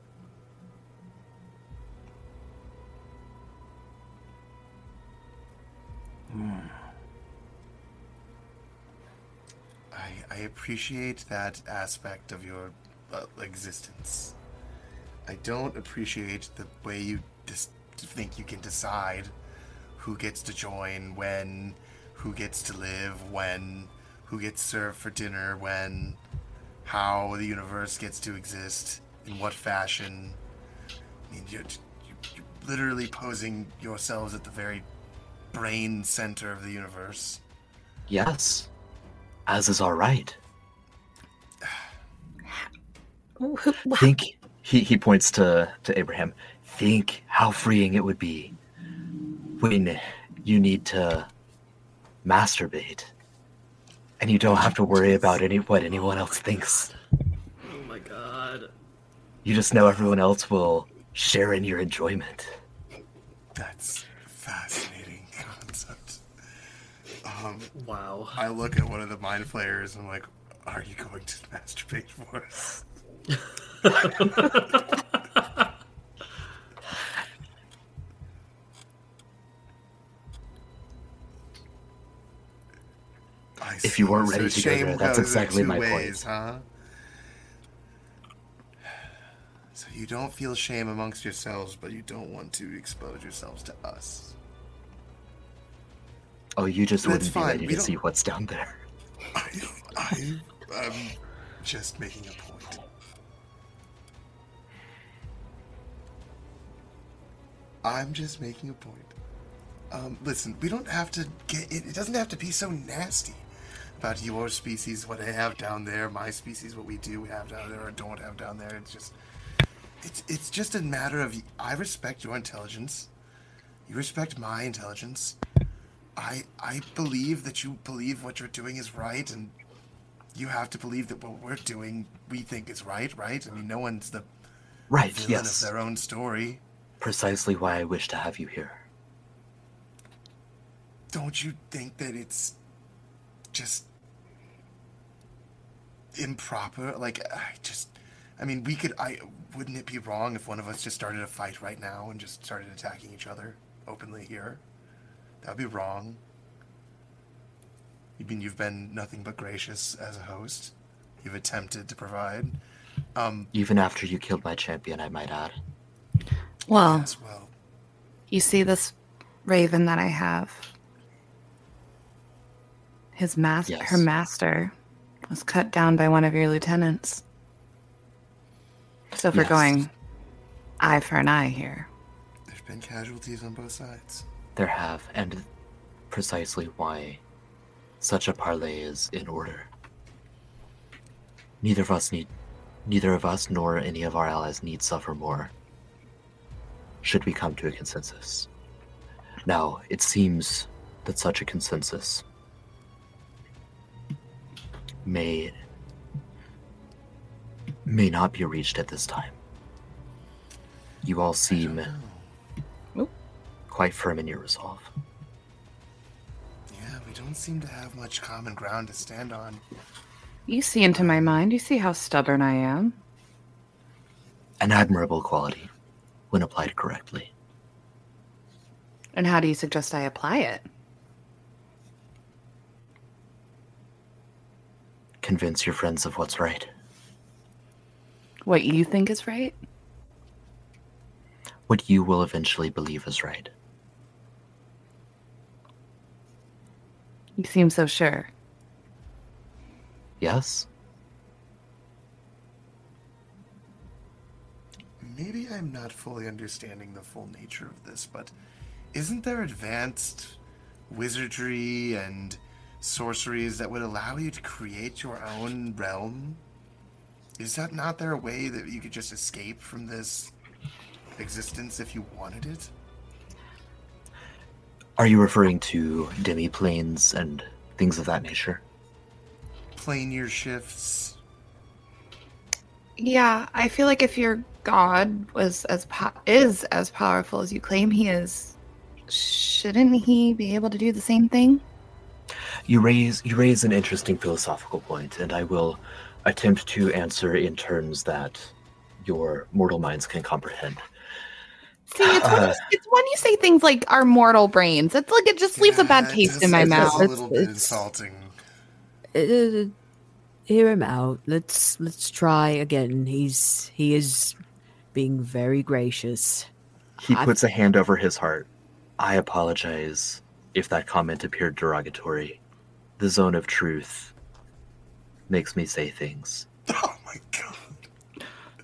I, I appreciate that aspect of your uh, existence. I don't appreciate the way you dis- think you can decide who gets to join, when, who gets to live, when, who gets served for dinner, when, how the universe gets to exist, in what fashion. I mean, you're, you- you're literally posing yourselves at the very brain center of the universe. Yes, as is our right. Think, he, he points to, to Abraham, think how freeing it would be when you need to masturbate and you don't have to worry about any what anyone else thinks. Oh my god. You just know everyone else will share in your enjoyment. That's a fascinating concept. Um, Wow. I look at one of the mind flayers and I'm like, are you going to masturbate for us? I If you weren't So ready to go shame there, that's goes exactly two my ways, point. huh? So you don't feel shame amongst yourselves, but you don't want to expose yourselves to us. Oh, you just That's wouldn't be fine. ready We to don't- see what's down there. I, I, I'm just making a point. I'm just making a point. Um, listen, we don't have to get it. It doesn't have to be so nasty about your species, what they have down there, my species, what we do have down there or don't have down there. It's just, it's it's just a matter of I respect your intelligence. You respect my intelligence. I I believe that you believe what you're doing is right, and you have to believe that what we're doing we think is right, right? I mean, no one's the Right, villain yes. of their own story. Precisely why I wish to have you here. Don't you think that it's just improper? Like, I just, I mean, we could, I, wouldn't it be wrong if one of us just started a fight right now and just started attacking each other openly here? That would be wrong. You mean you've been nothing but gracious as a host? You've attempted to provide. Um, Even after you killed my champion, I might add. Well, yes, well, you see this raven that I have? His mas- Yes. Her master was cut down by one of your lieutenants. So if we're Yes. going eye for an eye here. there's been casualties on both sides. There have, and precisely why such a parley is in order. Neither of us need, neither of us nor any of our allies need suffer more. Should we come to a consensus? Now, it seems that such a consensus may may not be reached at this time. You all seem Oop. quite firm in your resolve. Yeah, we don't seem to have much common ground to stand on. You see into my mind. You see how stubborn I am. An admirable quality, when applied correctly. And how do you suggest I apply it? Convince your friends of what's right. What you think is right? What you will eventually believe is right. You seem so sure. Yes? Maybe I'm not fully understanding the full nature of this, but isn't there advanced wizardry and sorceries that would allow you to create your own realm? Is that not there a way that you could just escape from this existence if you wanted it? Are you referring to demi-planes and things of that nature? Plane your shifts. Yeah, I feel like if your god was as po- is as powerful as you claim he is, shouldn't he be able to do the same thing? You raise you raise an interesting philosophical point, and I will attempt to answer in terms that your mortal minds can comprehend. See, it's when, Uh, you, it's when you say things like our mortal brains. It's like it just leaves a bad Yeah, it taste does- in my it does mouth. a little bit It's- insulting. Uh, hear him out. Let's let's try again. He's he is being very gracious. He I- puts a hand over his heart. I apologize if that comment appeared derogatory. The zone of truth makes me say things. Oh my god.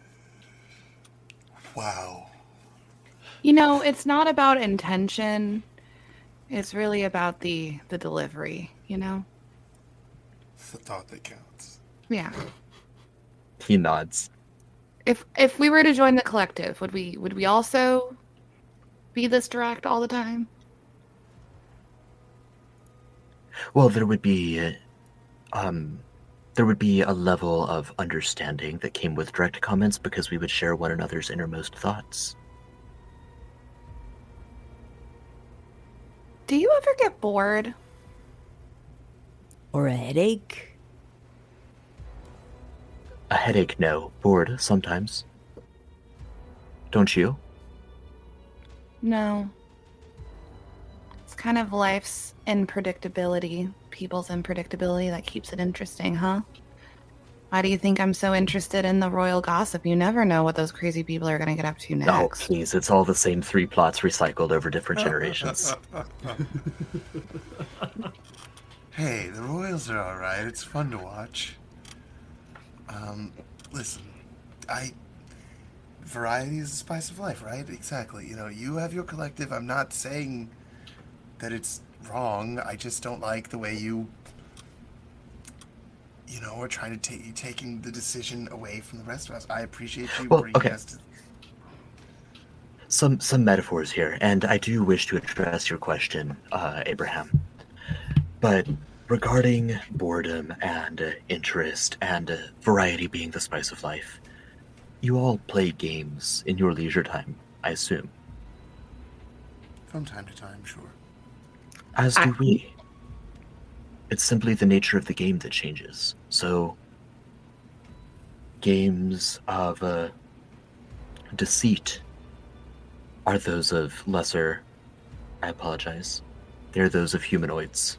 Wow. You know, it's not about intention. It's really about the the delivery, you know? It's the thought that counts. Yeah. He nods. If if we were to join the collective, would we would we also be this direct all the time? Well, there would be, uh, um, there would be a level of understanding that came with direct comments because we would share one another's innermost thoughts. Do you ever get bored? Or a headache? A headache, no. Bored, sometimes. Don't you? No. It's kind of life's unpredictability, people's unpredictability that keeps it interesting, huh? Why do you think I'm so interested in the royal gossip? You never know what those crazy people are going to get up to Oh, next. please, it's all the same three plots recycled over different generations. Hey, the Royals are alright. It's fun to watch. Um, listen, I... Variety is the spice of life, right? Exactly. You know, you have your collective. I'm not saying that it's wrong. I just don't like the way you... You know, are trying to take you taking the decision away from the rest of us. I appreciate you Well, bringing okay. us to... Some some metaphors here, and I do wish to address your question, uh, Abraham. But regarding boredom and uh, interest and uh, variety being the spice of life, you all play games in your leisure time, I assume. From time to time, sure. As do I- we. It's simply the nature of the game that changes. So, games of uh, deceit are those of lesser... I apologize. They're those of humanoids.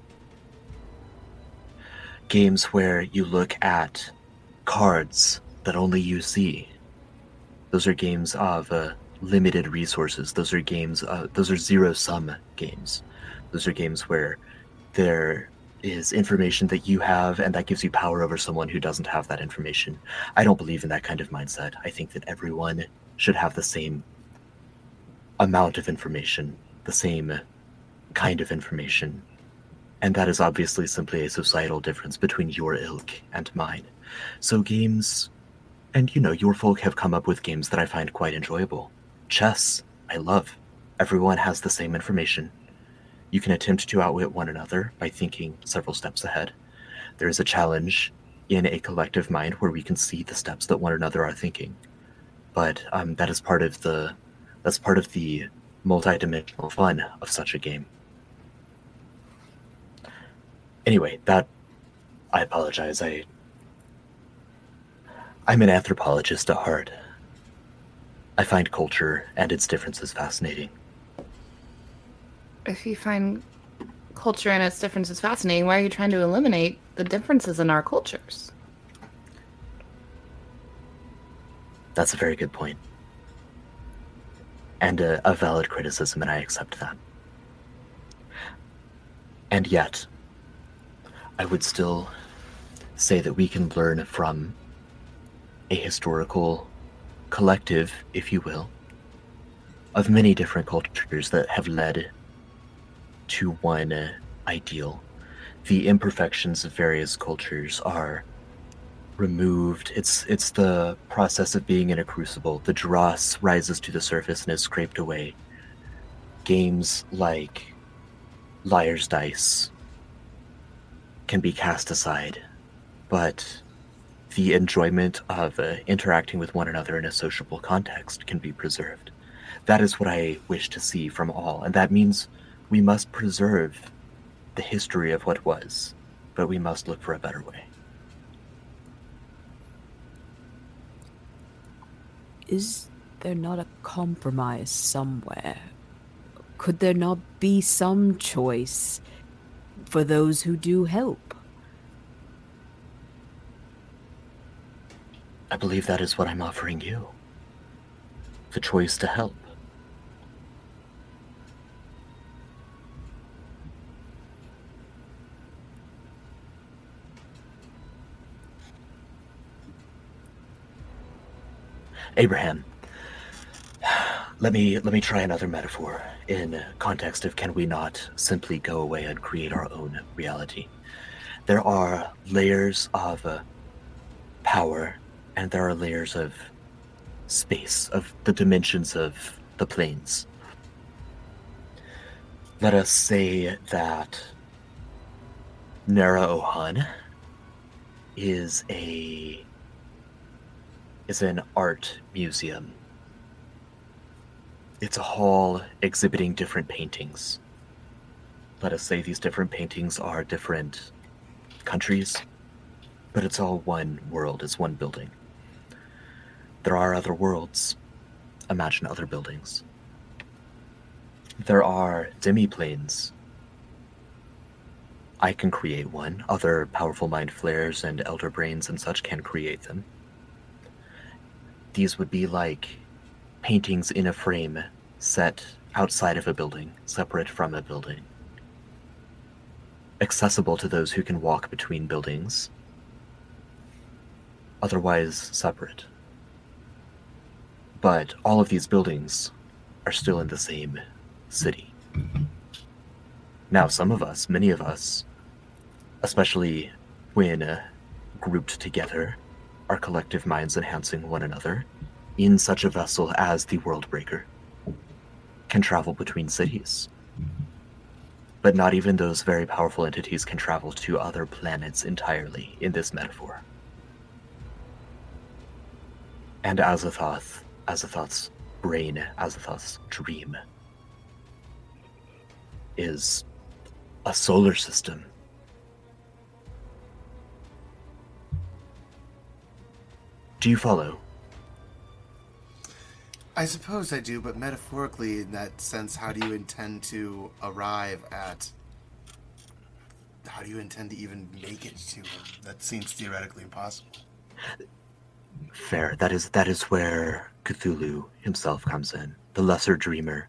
Games where you look at cards that only you see. Those are games of uh, limited resources. Those are games, uh, those are zero-sum games. Those are games where there is information that you have and that gives you power over someone who doesn't have that information. I don't believe in that kind of mindset. I think that everyone should have the same amount of information, the same kind of information. And that is obviously simply a societal difference between your ilk and mine. So games, and you know, your folk have come up with games that I find quite enjoyable. Chess, I love. Everyone has the same information. You can attempt to outwit one another by thinking several steps ahead. There is a challenge in a collective mind where we can see the steps that one another are thinking. But um, that is part of the that's part of the multi-dimensional fun of such a game. Anyway, that I apologize. I I'm an anthropologist at heart. I find culture and its differences fascinating. If you find culture and its differences fascinating, why are you trying to eliminate the differences in our cultures? That's a very good point. And a, a valid criticism, and I accept that. And yet, I would still say that we can learn from a historical collective, if you will, of many different cultures that have led to one uh, ideal. The imperfections of various cultures are removed. It's it's the process of being in a crucible. The dross rises to the surface and is scraped away. Games like Liar's Dice can be cast aside, but the enjoyment of uh, interacting with one another in a sociable context can be preserved. That is what I wish to see from all, and that means we must preserve the history of what was, but we must look for a better way. Is there not a compromise somewhere? Could there not be some choice for those who do help? I believe that is what I'm offering you. The choice to help. Abraham, let me let me try another metaphor in context of can we not simply go away and create our own reality? There are layers of uh, power, and there are layers of space, of the dimensions of the planes. Let us say that Nera Ohan is a is an art museum. It's a hall exhibiting different paintings. Let us say these different paintings are different countries, but it's all one world, it's one building. There are other worlds. Imagine other buildings. there are demiplanes. I can create one. Other powerful mind flayers and elder brains and such can create them. These would be like paintings in a frame set outside of a building, separate from a building. Accessible to those who can walk between buildings. Otherwise separate. But all of these buildings are still in the same city. Now, some of us, many of us, especially when uh, grouped together, our collective minds enhancing one another, in such a vessel as the Worldbreaker, can travel between cities. But not even those very powerful entities can travel to other planets entirely in this metaphor. And Azathoth, Azathoth's brain, Azathoth's dream, is a solar system. Do you follow? I suppose I do, but metaphorically, in that sense, how do you intend to arrive at... How do you intend to even make it to him? That seems theoretically impossible. Fair. That is that is where Cthulhu himself comes in. The lesser dreamer.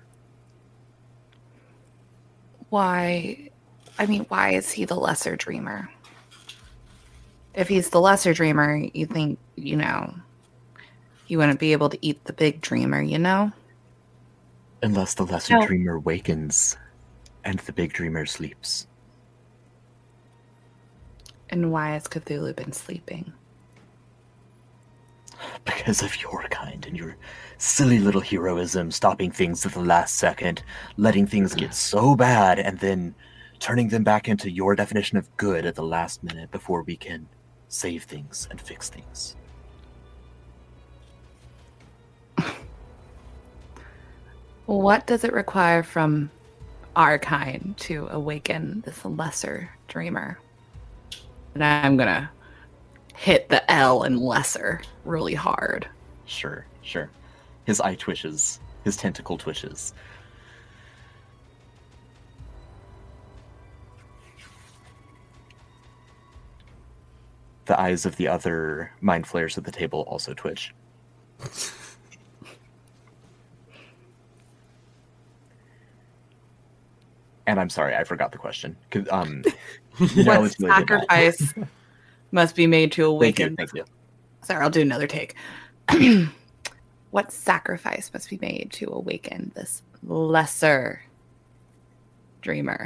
Why? I mean, why is he the lesser dreamer? If he's the lesser dreamer, you think, you know, he wouldn't be able to eat the big dreamer, you know? Unless the lesser No. dreamer wakens and the big dreamer sleeps. And why has Cthulhu been sleeping? Because of your kind and your silly little heroism, stopping things at the last second, letting things get so bad, and then turning them back into your definition of good at the last minute before we can save things and fix things. What does it require from our kind to awaken this lesser dreamer? And I'm gonna hit the L in lesser really hard. Sure, sure. His eye twitches. His tentacle twitches. The eyes of the other mind flayers at the table also twitch. And I'm sorry, I forgot the question. 'Cause, Um, no, What it's really good. sacrifice must be made to Thank you, awaken? thank you. Sorry, I'll do another take. What sacrifice must be made to awaken this lesser dreamer?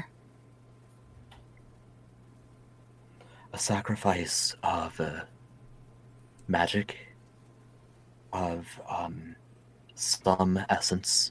A sacrifice of uh, magic, of um, some essence,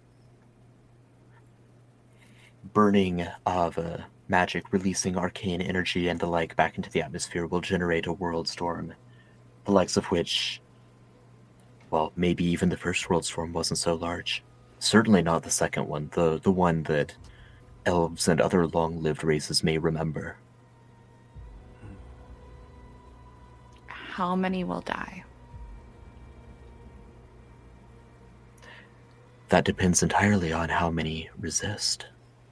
burning of uh, magic, releasing arcane energy and the like back into the atmosphere will generate a world storm, the likes of which, well, maybe even the first world storm wasn't so large. Certainly not the second one, the, the one that elves and other long-lived races may remember. How many will die? That depends entirely on how many resist.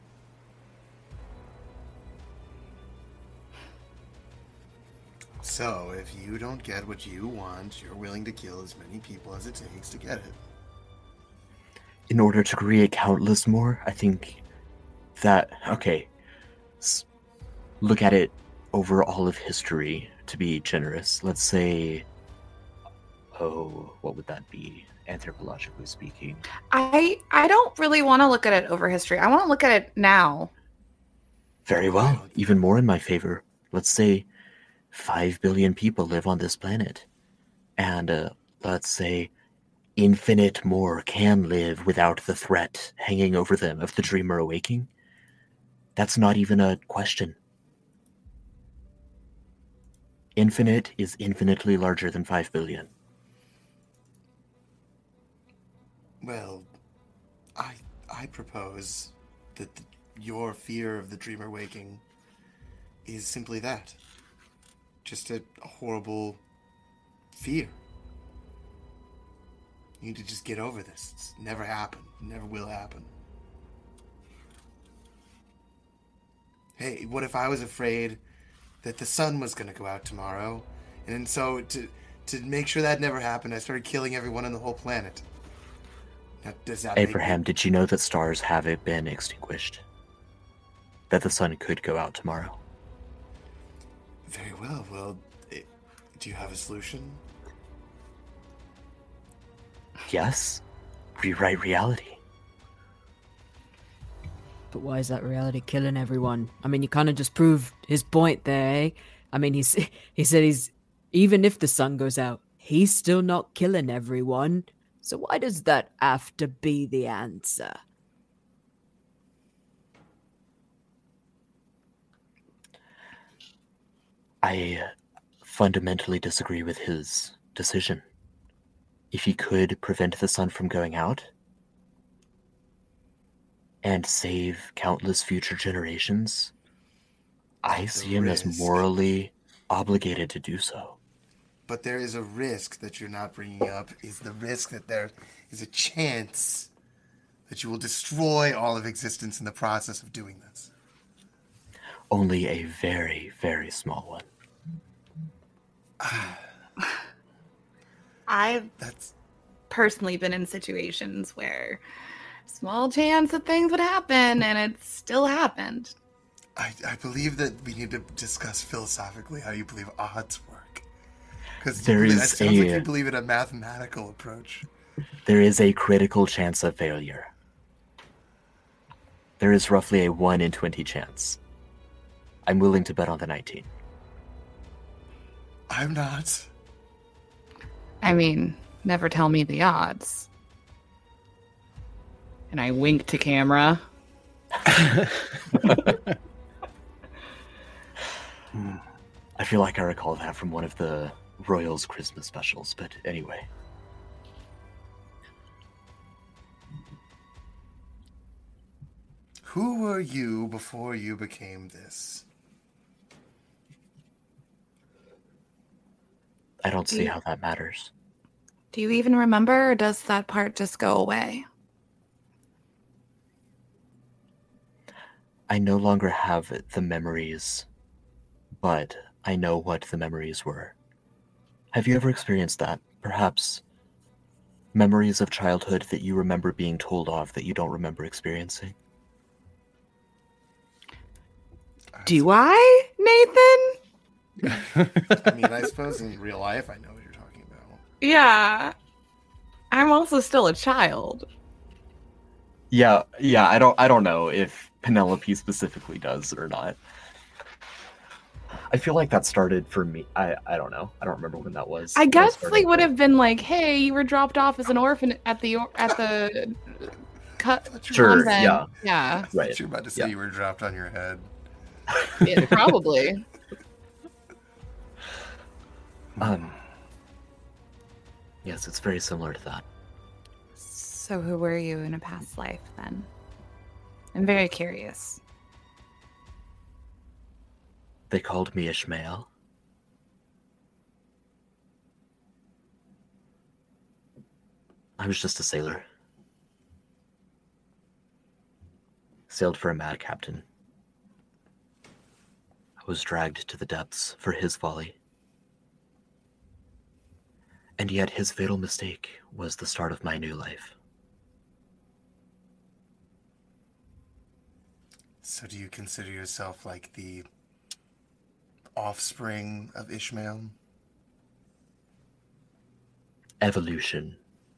So, if you don't get what you want, you're willing to kill as many people as it takes to get it. In order to create countless more, I think that, okay, s- look at it over all of history, to be generous. Let's say, oh, what would that be, anthropologically speaking? I I don't really want to look at it over history. I want to look at it now. Very well, even more in my favor. Let's say five billion people live on this planet. And uh, let's say infinite more can live without the threat hanging over them of the dreamer awaking. That's not even a question. Infinite is infinitely larger than five billion. Well, I I propose that th- your fear of the dreamer waking is simply that. Just a horrible fear. You need to just get over this. It's never happened. Never will happen. Hey, what if I was afraid that the sun was going to go out tomorrow? And so to to make sure that never happened, I started killing everyone on the whole planet. Now, does that Abraham, make did you know that stars have it been extinguished? That the sun could go out tomorrow? Very well. Well, it, do you have a solution? Yes. Rewrite reality. But why is that reality killing everyone? I mean, you kind of just proved his point there, eh? I mean, he's, he said he's, even if the sun goes out, he's still not killing everyone. So why does that have to be the answer? I fundamentally disagree with his decision. If he could prevent the sun from going out and save countless future generations, I The see him as risk. morally obligated to do so. But there is a risk that you're not bringing up, is the risk that there is a chance that you will destroy all of existence in the process of doing this. Only a very, very small one. I've That's personally been in situations where small chance that things would happen and it still happened. I, I believe that we need to discuss philosophically how you believe odds work. Because There it is sounds like a- you believe in a mathematical approach. There is a critical chance of failure. There is roughly a one in twenty chance. I'm willing to bet on the nineteen. I'm not. I mean, never tell me the odds. And I wink to camera. I feel like I recall that from one of the Royals Christmas specials, but anyway. Who were you before you became this? I don't see You- how that matters. Do you even remember, or does that part just go away? I no longer have the memories, but I know what the memories were. Have you ever experienced that? Perhaps memories of childhood that you remember being told of that you don't remember experiencing? Do I, Nathan? I mean, I suppose in real life I know what you're talking about. Yeah. I'm also still a child. Yeah, yeah. I don't. I don't know if Penelope specifically does or not. I feel like that started for me. I. I don't know. I don't remember when that was. I when that guess started, they would but- have been like, "Hey, you were dropped off as an orphan at the or- at the cut." Sure, convent." yeah. I Yeah, thought Right, you were about to say yeah. you were dropped on your head. yeah, probably. Um. Yes, it's very similar to that. So, who were you in a past life then? I'm very curious. They called me Ishmael. I was just a sailor. Sailed for a mad captain. I was dragged to the depths for his folly. And yet his fatal mistake was the start of my new life. So do you consider yourself like the offspring of Ishmael? Evolution.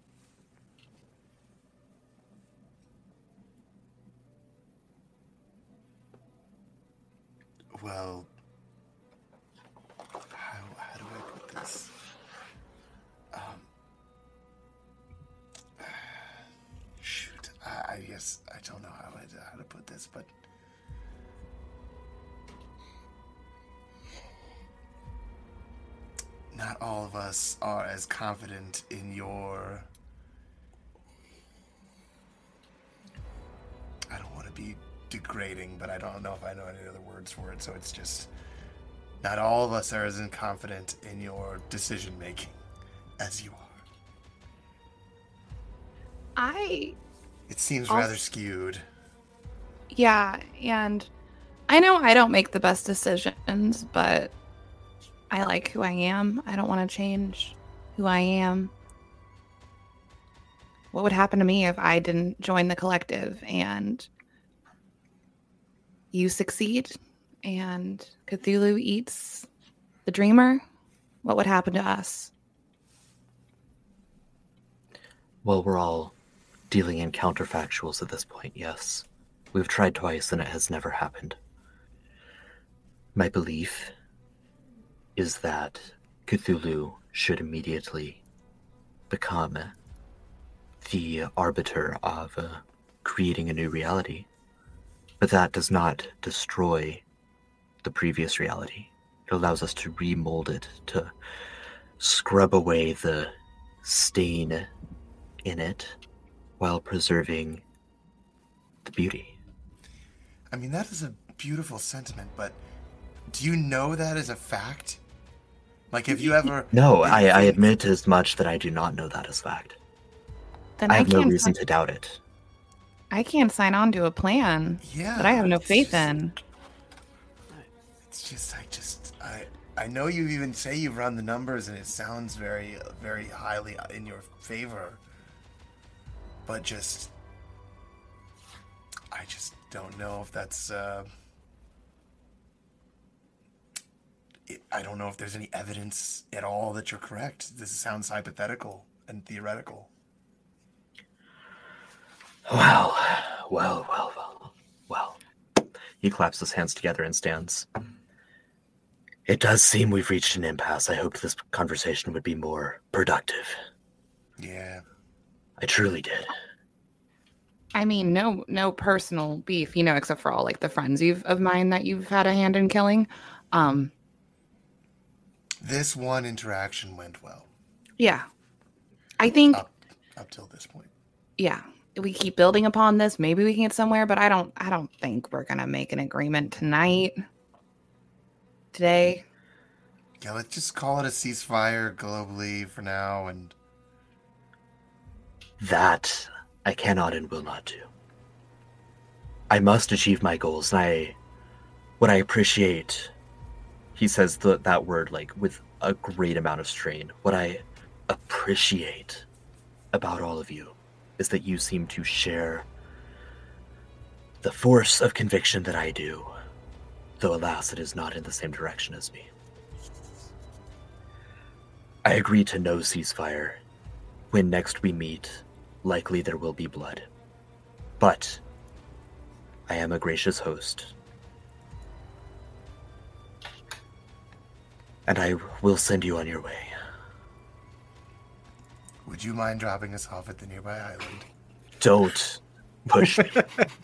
Well, how, how do I put this? Um, shoot, I, I guess I don't know how, I, how to put this, but not all of us are as confident in your... I don't want to be degrading, but I don't know if I know any other words for it, so it's just... Not all of us are as confident in your decision making as you are. I It seems Also- rather skewed. Yeah, and I know I don't make the best decisions, but I like who I am. I don't want to change who I am. What would happen to me if I didn't join the collective and you succeed and Cthulhu eats the dreamer? What would happen to us? Well, we're all dealing in counterfactuals at this point, yes. We've tried twice and it has never happened. My belief is that Cthulhu should immediately become the arbiter of uh, creating a new reality. But that does not destroy the previous reality. It allows us to remold it, to scrub away the stain in it while preserving the beauty. I mean, that is a beautiful sentiment, but do you know that as a fact? Like, have you ever... No, I, I admit as much that I do not know that as fact. Then I I, have no can't reason sign- to doubt it. I can't sign on to a plan Yeah, that I have no it's faith just- in. It's just, I just, I, I know you even say you run the numbers, and it sounds very, very highly in your favor. But just, I just don't know if that's. Uh, it, I don't know if there's any evidence at all that you're correct. This sounds hypothetical and theoretical. Well, well, well, well, well. He claps his hands together and stands. It does seem we've reached an impasse. I hoped this conversation would be more productive. Yeah. I truly did. I mean, no, no personal beef, you know, except for all like the friends you've of mine that you've had a hand in killing. Um, This one interaction went well yeah, I think, up up till this point. yeah, we keep building upon this. Maybe we can get somewhere, but I don't, I don't think we're gonna make an agreement tonight, today. Yeah, let's just call it a ceasefire globally for now, and That I cannot and will not do. I must achieve my goals, and I, what I appreciate, he says the, that word like with a great amount of strain. What I appreciate about all of you is that you seem to share the force of conviction that I do, though alas, it is not in the same direction as me. I agree to no ceasefire. When next we meet, likely there will be blood. But I am a gracious host. And I will send you on your way. would you mind dropping us off at the nearby island? Don't push me.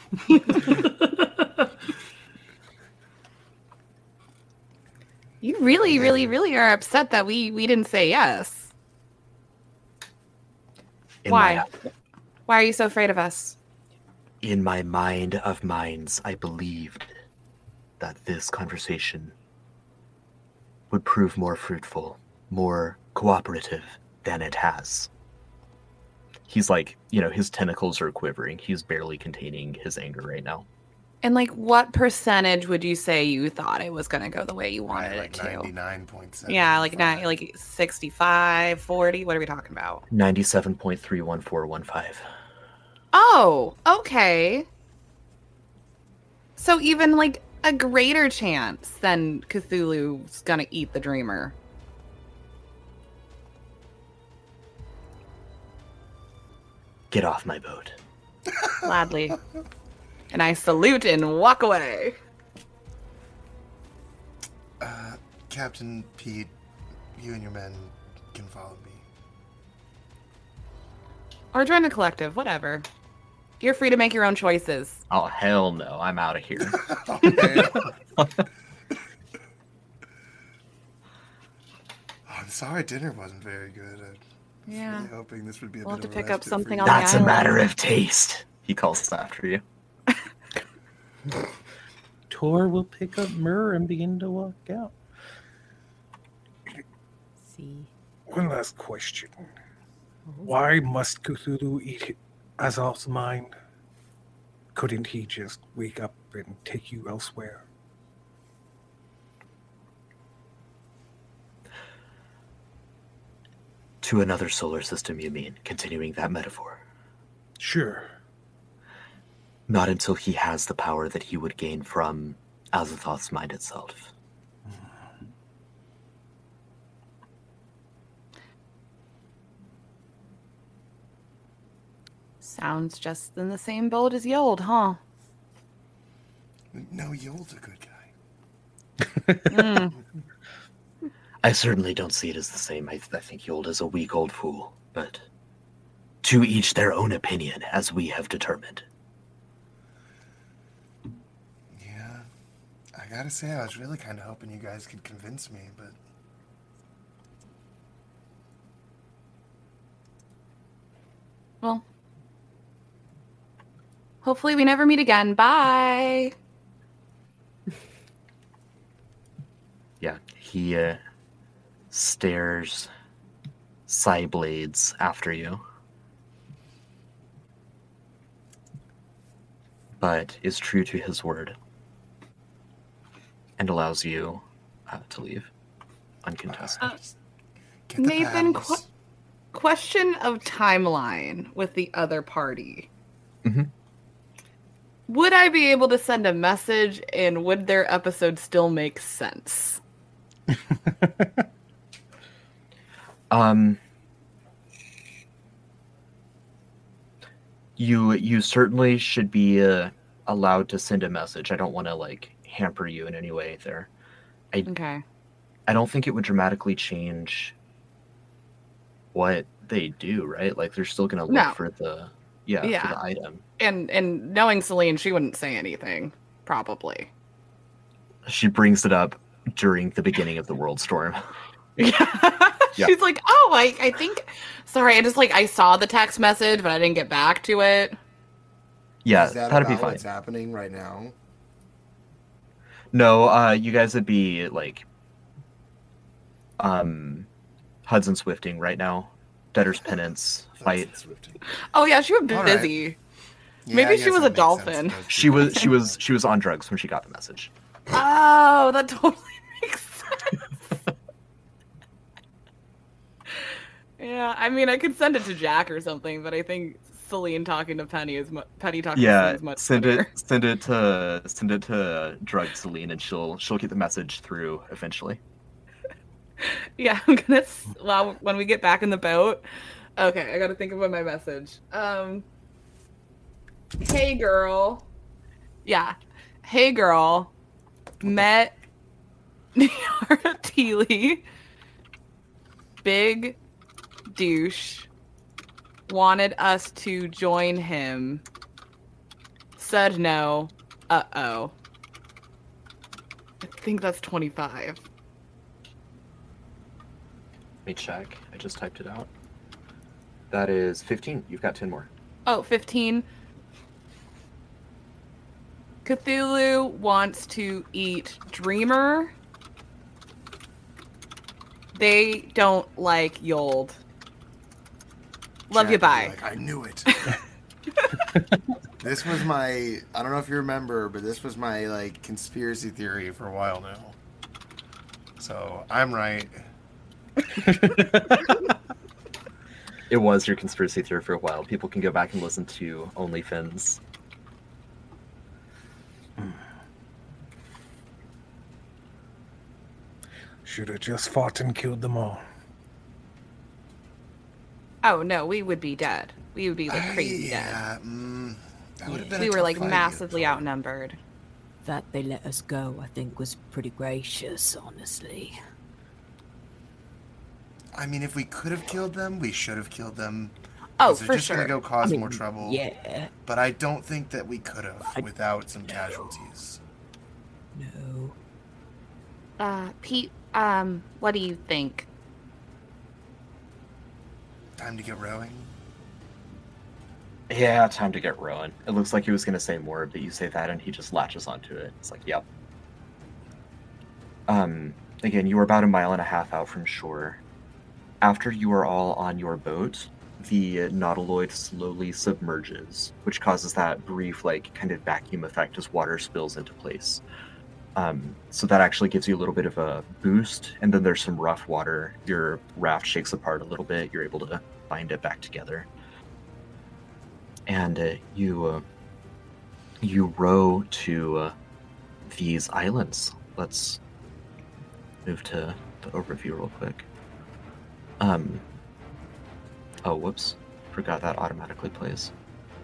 You really, really, really are upset that we we didn't say yes. In Why? My, Why are you so afraid of us? in my mind of minds, I believed that this conversation would prove more fruitful, more cooperative than it has. He's like, you know, his tentacles are quivering. He's barely containing his anger right now. And like, what percentage would you say you thought it was going to go the way you wanted Right, like it to? ninety-nine point seven. Yeah, like nine, like sixty-five, forty. What are we talking about? ninety-seven point three one four one five. Oh, okay. So even like a greater chance than Cthulhu's gonna eat the dreamer. Get off my boat. Gladly. And I salute and walk away. Uh, Captain Pete, you and your men can follow me. Or join the collective, whatever. You're free to make your own choices. Oh, hell no. I'm out of here. Okay. I'm sorry dinner wasn't very good. I was Yeah. really hoping this would be a We'll bit have of to a pick up respite something for on you. the That's a island. matter of taste. He calls after you. Tor will pick up Myrrh and begin to walk out. See. One last question. Why must Cthulhu eat Azal's mind? Couldn't he just wake up and take you elsewhere? To another solar system, you mean? Continuing that metaphor. Sure. Not until he has the power that he would gain from Azathoth's mind itself. Sounds just in the same boat as Yold, huh? No, Yold's a good guy. Mm. I certainly don't see it as the same. I, I think Yold is a weak old fool, but to each their own opinion, as we have determined. Yeah, I gotta say, I was really kind of hoping you guys could convince me, but... Well, hopefully we never meet again. Bye. Yeah, he uh, stares Psyblades after you, but is true to his word and allows you uh, to leave uncontested. Uh, Get the Nathan, paddles. qu- question of timeline with the other party. Mhm. Would I be able to send a message, and would their episode still make sense? Um, you you certainly should be uh, allowed to send a message. I don't want to like hamper you in any way there. I Okay. I don't think it would dramatically change what they do, right? Like they're still gonna look No. for the yeah, Yeah. for the item. And and knowing Celine, she wouldn't say anything, probably. She brings it up during the beginning of the world storm. Yeah. Yeah. She's like, oh, I, I think, sorry, I just like, I saw the text message, but I didn't get back to it. Yeah, Is that that'd be about fine. what's happening right now? No, uh, you guys would be like um Hudson Swifting right now. Debtor's Penance fight. That's Swifting. Oh yeah, she would be All right. busy. Yeah, Maybe I she guess was that a makes dolphin. sense. Those She people- was she was she was on drugs when she got the message. Oh, that totally makes sense. Yeah, I mean, I could send it to Jack or something, but I think Celine talking to Penny is mu- Penny talking to Yeah, Celine is much send better. it send it to send it to drug Celine and she'll she'll get the message through eventually. Yeah, I'm gonna. s- Well, when we get back in the boat, okay, I gotta think about my message. Um, hey girl, yeah, hey girl, met Niara Teely, big douche, wanted us to join him, said no, uh oh. I think that's twenty-five. Let me check. I just typed it out. That is fifteen. You've got ten more. Oh, fifteen. Cthulhu wants to eat Dreamer. They don't like Yold. Love you, Jack would be bye. Like, I knew it. This was my, I don't know if you remember, but this was my like conspiracy theory for a while now. So I'm right. It was your conspiracy theory for a while. People can go back and listen to OnlyFins. Should have just fought and killed them all. Oh no, we would be dead. We would be like crazy dead. Yeah, mm, that would have been. We a were tough like fight. massively outnumbered. That they let us go, I think, was pretty gracious, honestly. I mean, if we could have killed them, we should have killed them. Oh, because they're for just sure. gonna go cause I mean, more trouble. Yeah, But I don't think that we could have I- without some casualties. no. Uh, Pete, um, what do you think? Time to get rowing. Yeah, time to get rowing. It looks like he was going to say more, but you say that and he just latches onto it. It's like, yep. Um, again, you are about a mile and a half out from shore. After you are all on your boat, the nautiloid slowly submerges, which causes that brief, like, kind of vacuum effect as water spills into place. Um, so that actually gives you a little bit of a boost, and then there's some rough water. Your raft shakes apart a little bit. You're able to bind it back together, and uh, you uh, you row to uh, these islands. Let's move to the overview real quick. Um. Oh, whoops! Forgot that automatically plays.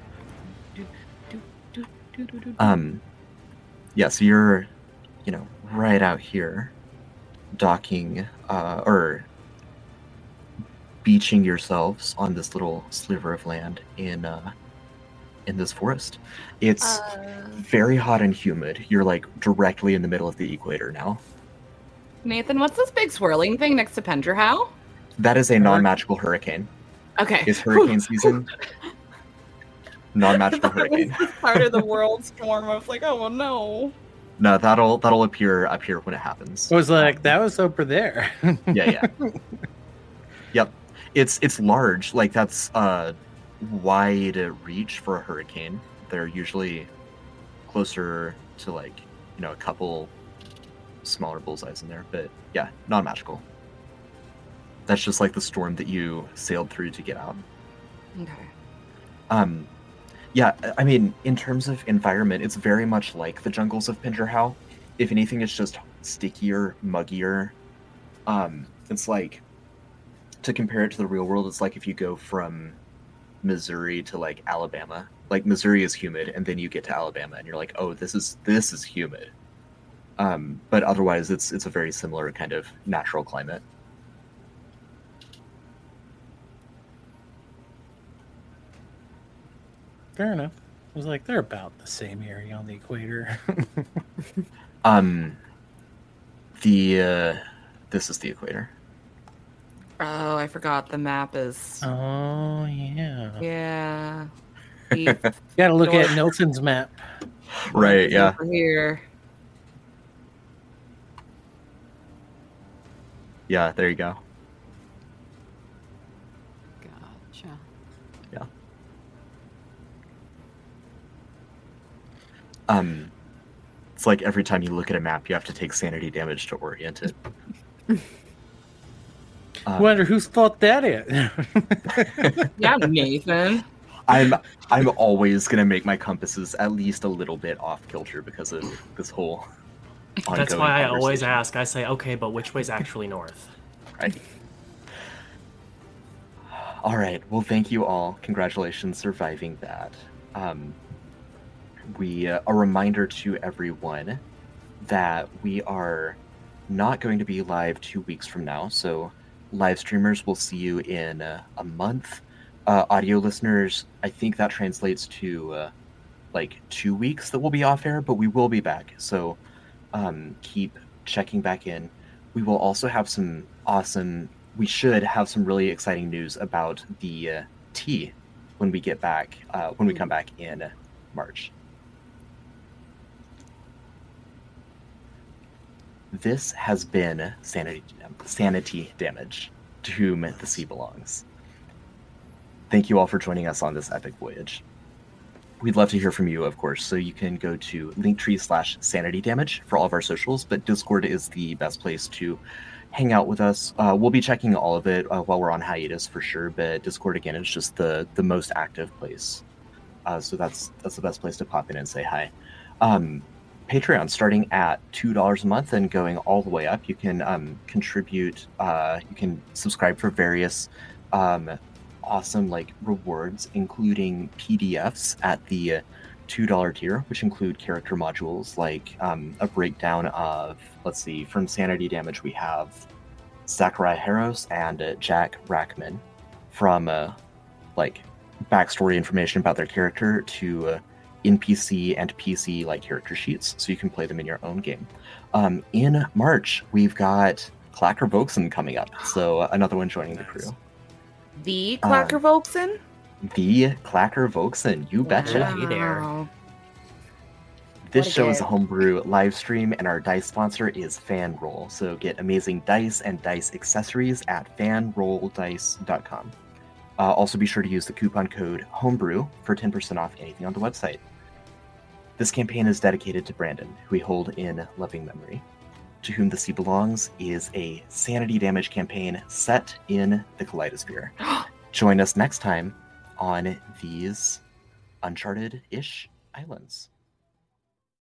Um. Yeah, so you're, you know, right out here, docking, uh, or beaching yourselves on this little sliver of land in, uh, in this forest. It's Uh, very hot and humid. You're like directly in the middle of the equator now. Nathan, what's this big swirling thing next to Pendrahow? That is a non-magical hurricane. Okay. It's hurricane season. Non-magical That was hurricane. just part of the world storm. I was like, oh well, no. No, that'll that'll appear up here when it happens. I was like, that was over there. Yeah, yeah. Yep. It's it's large. Like that's uh wide reach for a hurricane. They're usually closer to like, you know, a couple smaller bullseyes in there, but yeah, non-magical. That's just like the storm that you sailed through to get out. Okay. Um Yeah, I mean, in terms of environment, it's very much like the jungles of Pingerhow. If anything, it's just stickier, muggier. Um, it's like, to compare it to the real world, it's like if you go from Missouri to like Alabama. Like Missouri is humid, and then you get to Alabama, and you're like, oh, this is this is humid. Um, but otherwise, it's it's a very similar kind of natural climate. Fair enough. I was like, they're about the same area on the equator. Um, the uh, this is the equator. Oh, I forgot the map is. Oh, yeah. Yeah. You gotta look at Nelson's map. Right, yeah. Over here. Yeah, there you go. Gotcha. Yeah. Um, it's like every time you look at a map, you have to take sanity damage to orient it. Um, Wonder whose fault that is. Yeah, Nathan. I'm I'm always gonna make my compasses at least a little bit off kilter because of this whole. That's ongoing why I always conversation. ask. I say, okay, but which way's actually north? Right. All right. Well, thank you all. Congratulations surviving that. Um, we uh, a reminder to everyone that we are not going to be live two weeks from now. So, live streamers will see you in uh, a month. Uh, audio listeners, I think that translates to uh, like two weeks that we'll be off air, but we will be back. So, um, keep checking back in. We will also have some awesome. We should have some really exciting news about the uh, tea when we get back. Uh, when we come back in March. This has been Sanity Sanity Damage, to whom the sea belongs. Thank you all for joining us on this epic voyage. We'd love to hear from you, of course, so you can go to linktree slash sanity damage for all of our socials, but Discord is the best place to hang out with us. Uh, we'll be checking all of it uh, while we're on hiatus for sure, but Discord, again, is just the, the most active place. Uh, so that's that's the best place to pop in and say hi. Um, Patreon, starting at two dollars a month and going all the way up, you can um, contribute, uh, you can subscribe for various um, awesome like rewards, including P D Fs at the two dollar tier, which include character modules like um, a breakdown of, let's see, from Sanity Damage we have Sakurai Harros and uh, Jack Rackman, from uh, like backstory information about their character to uh, N P C and P C like character sheets, so you can play them in your own game. Um, in March, we've got Clacker Vokson coming up, so uh, another one joining the crew. The Clacker Uh, Volkson? The Clacker Vokson, you betcha. Hey there. Wow. This What a show is a game. homebrew live stream, and our dice sponsor is FanRoll. So get amazing dice and dice accessories at fan roll dice dot com. Uh, also, be sure to use the coupon code homebrew for ten percent off anything on the website. This campaign is dedicated to Brandon, who we hold in loving memory. To Whom the Sea Belongs is a sanity damage campaign set in the Kaleidosphere. Join us next time on these uncharted-ish islands.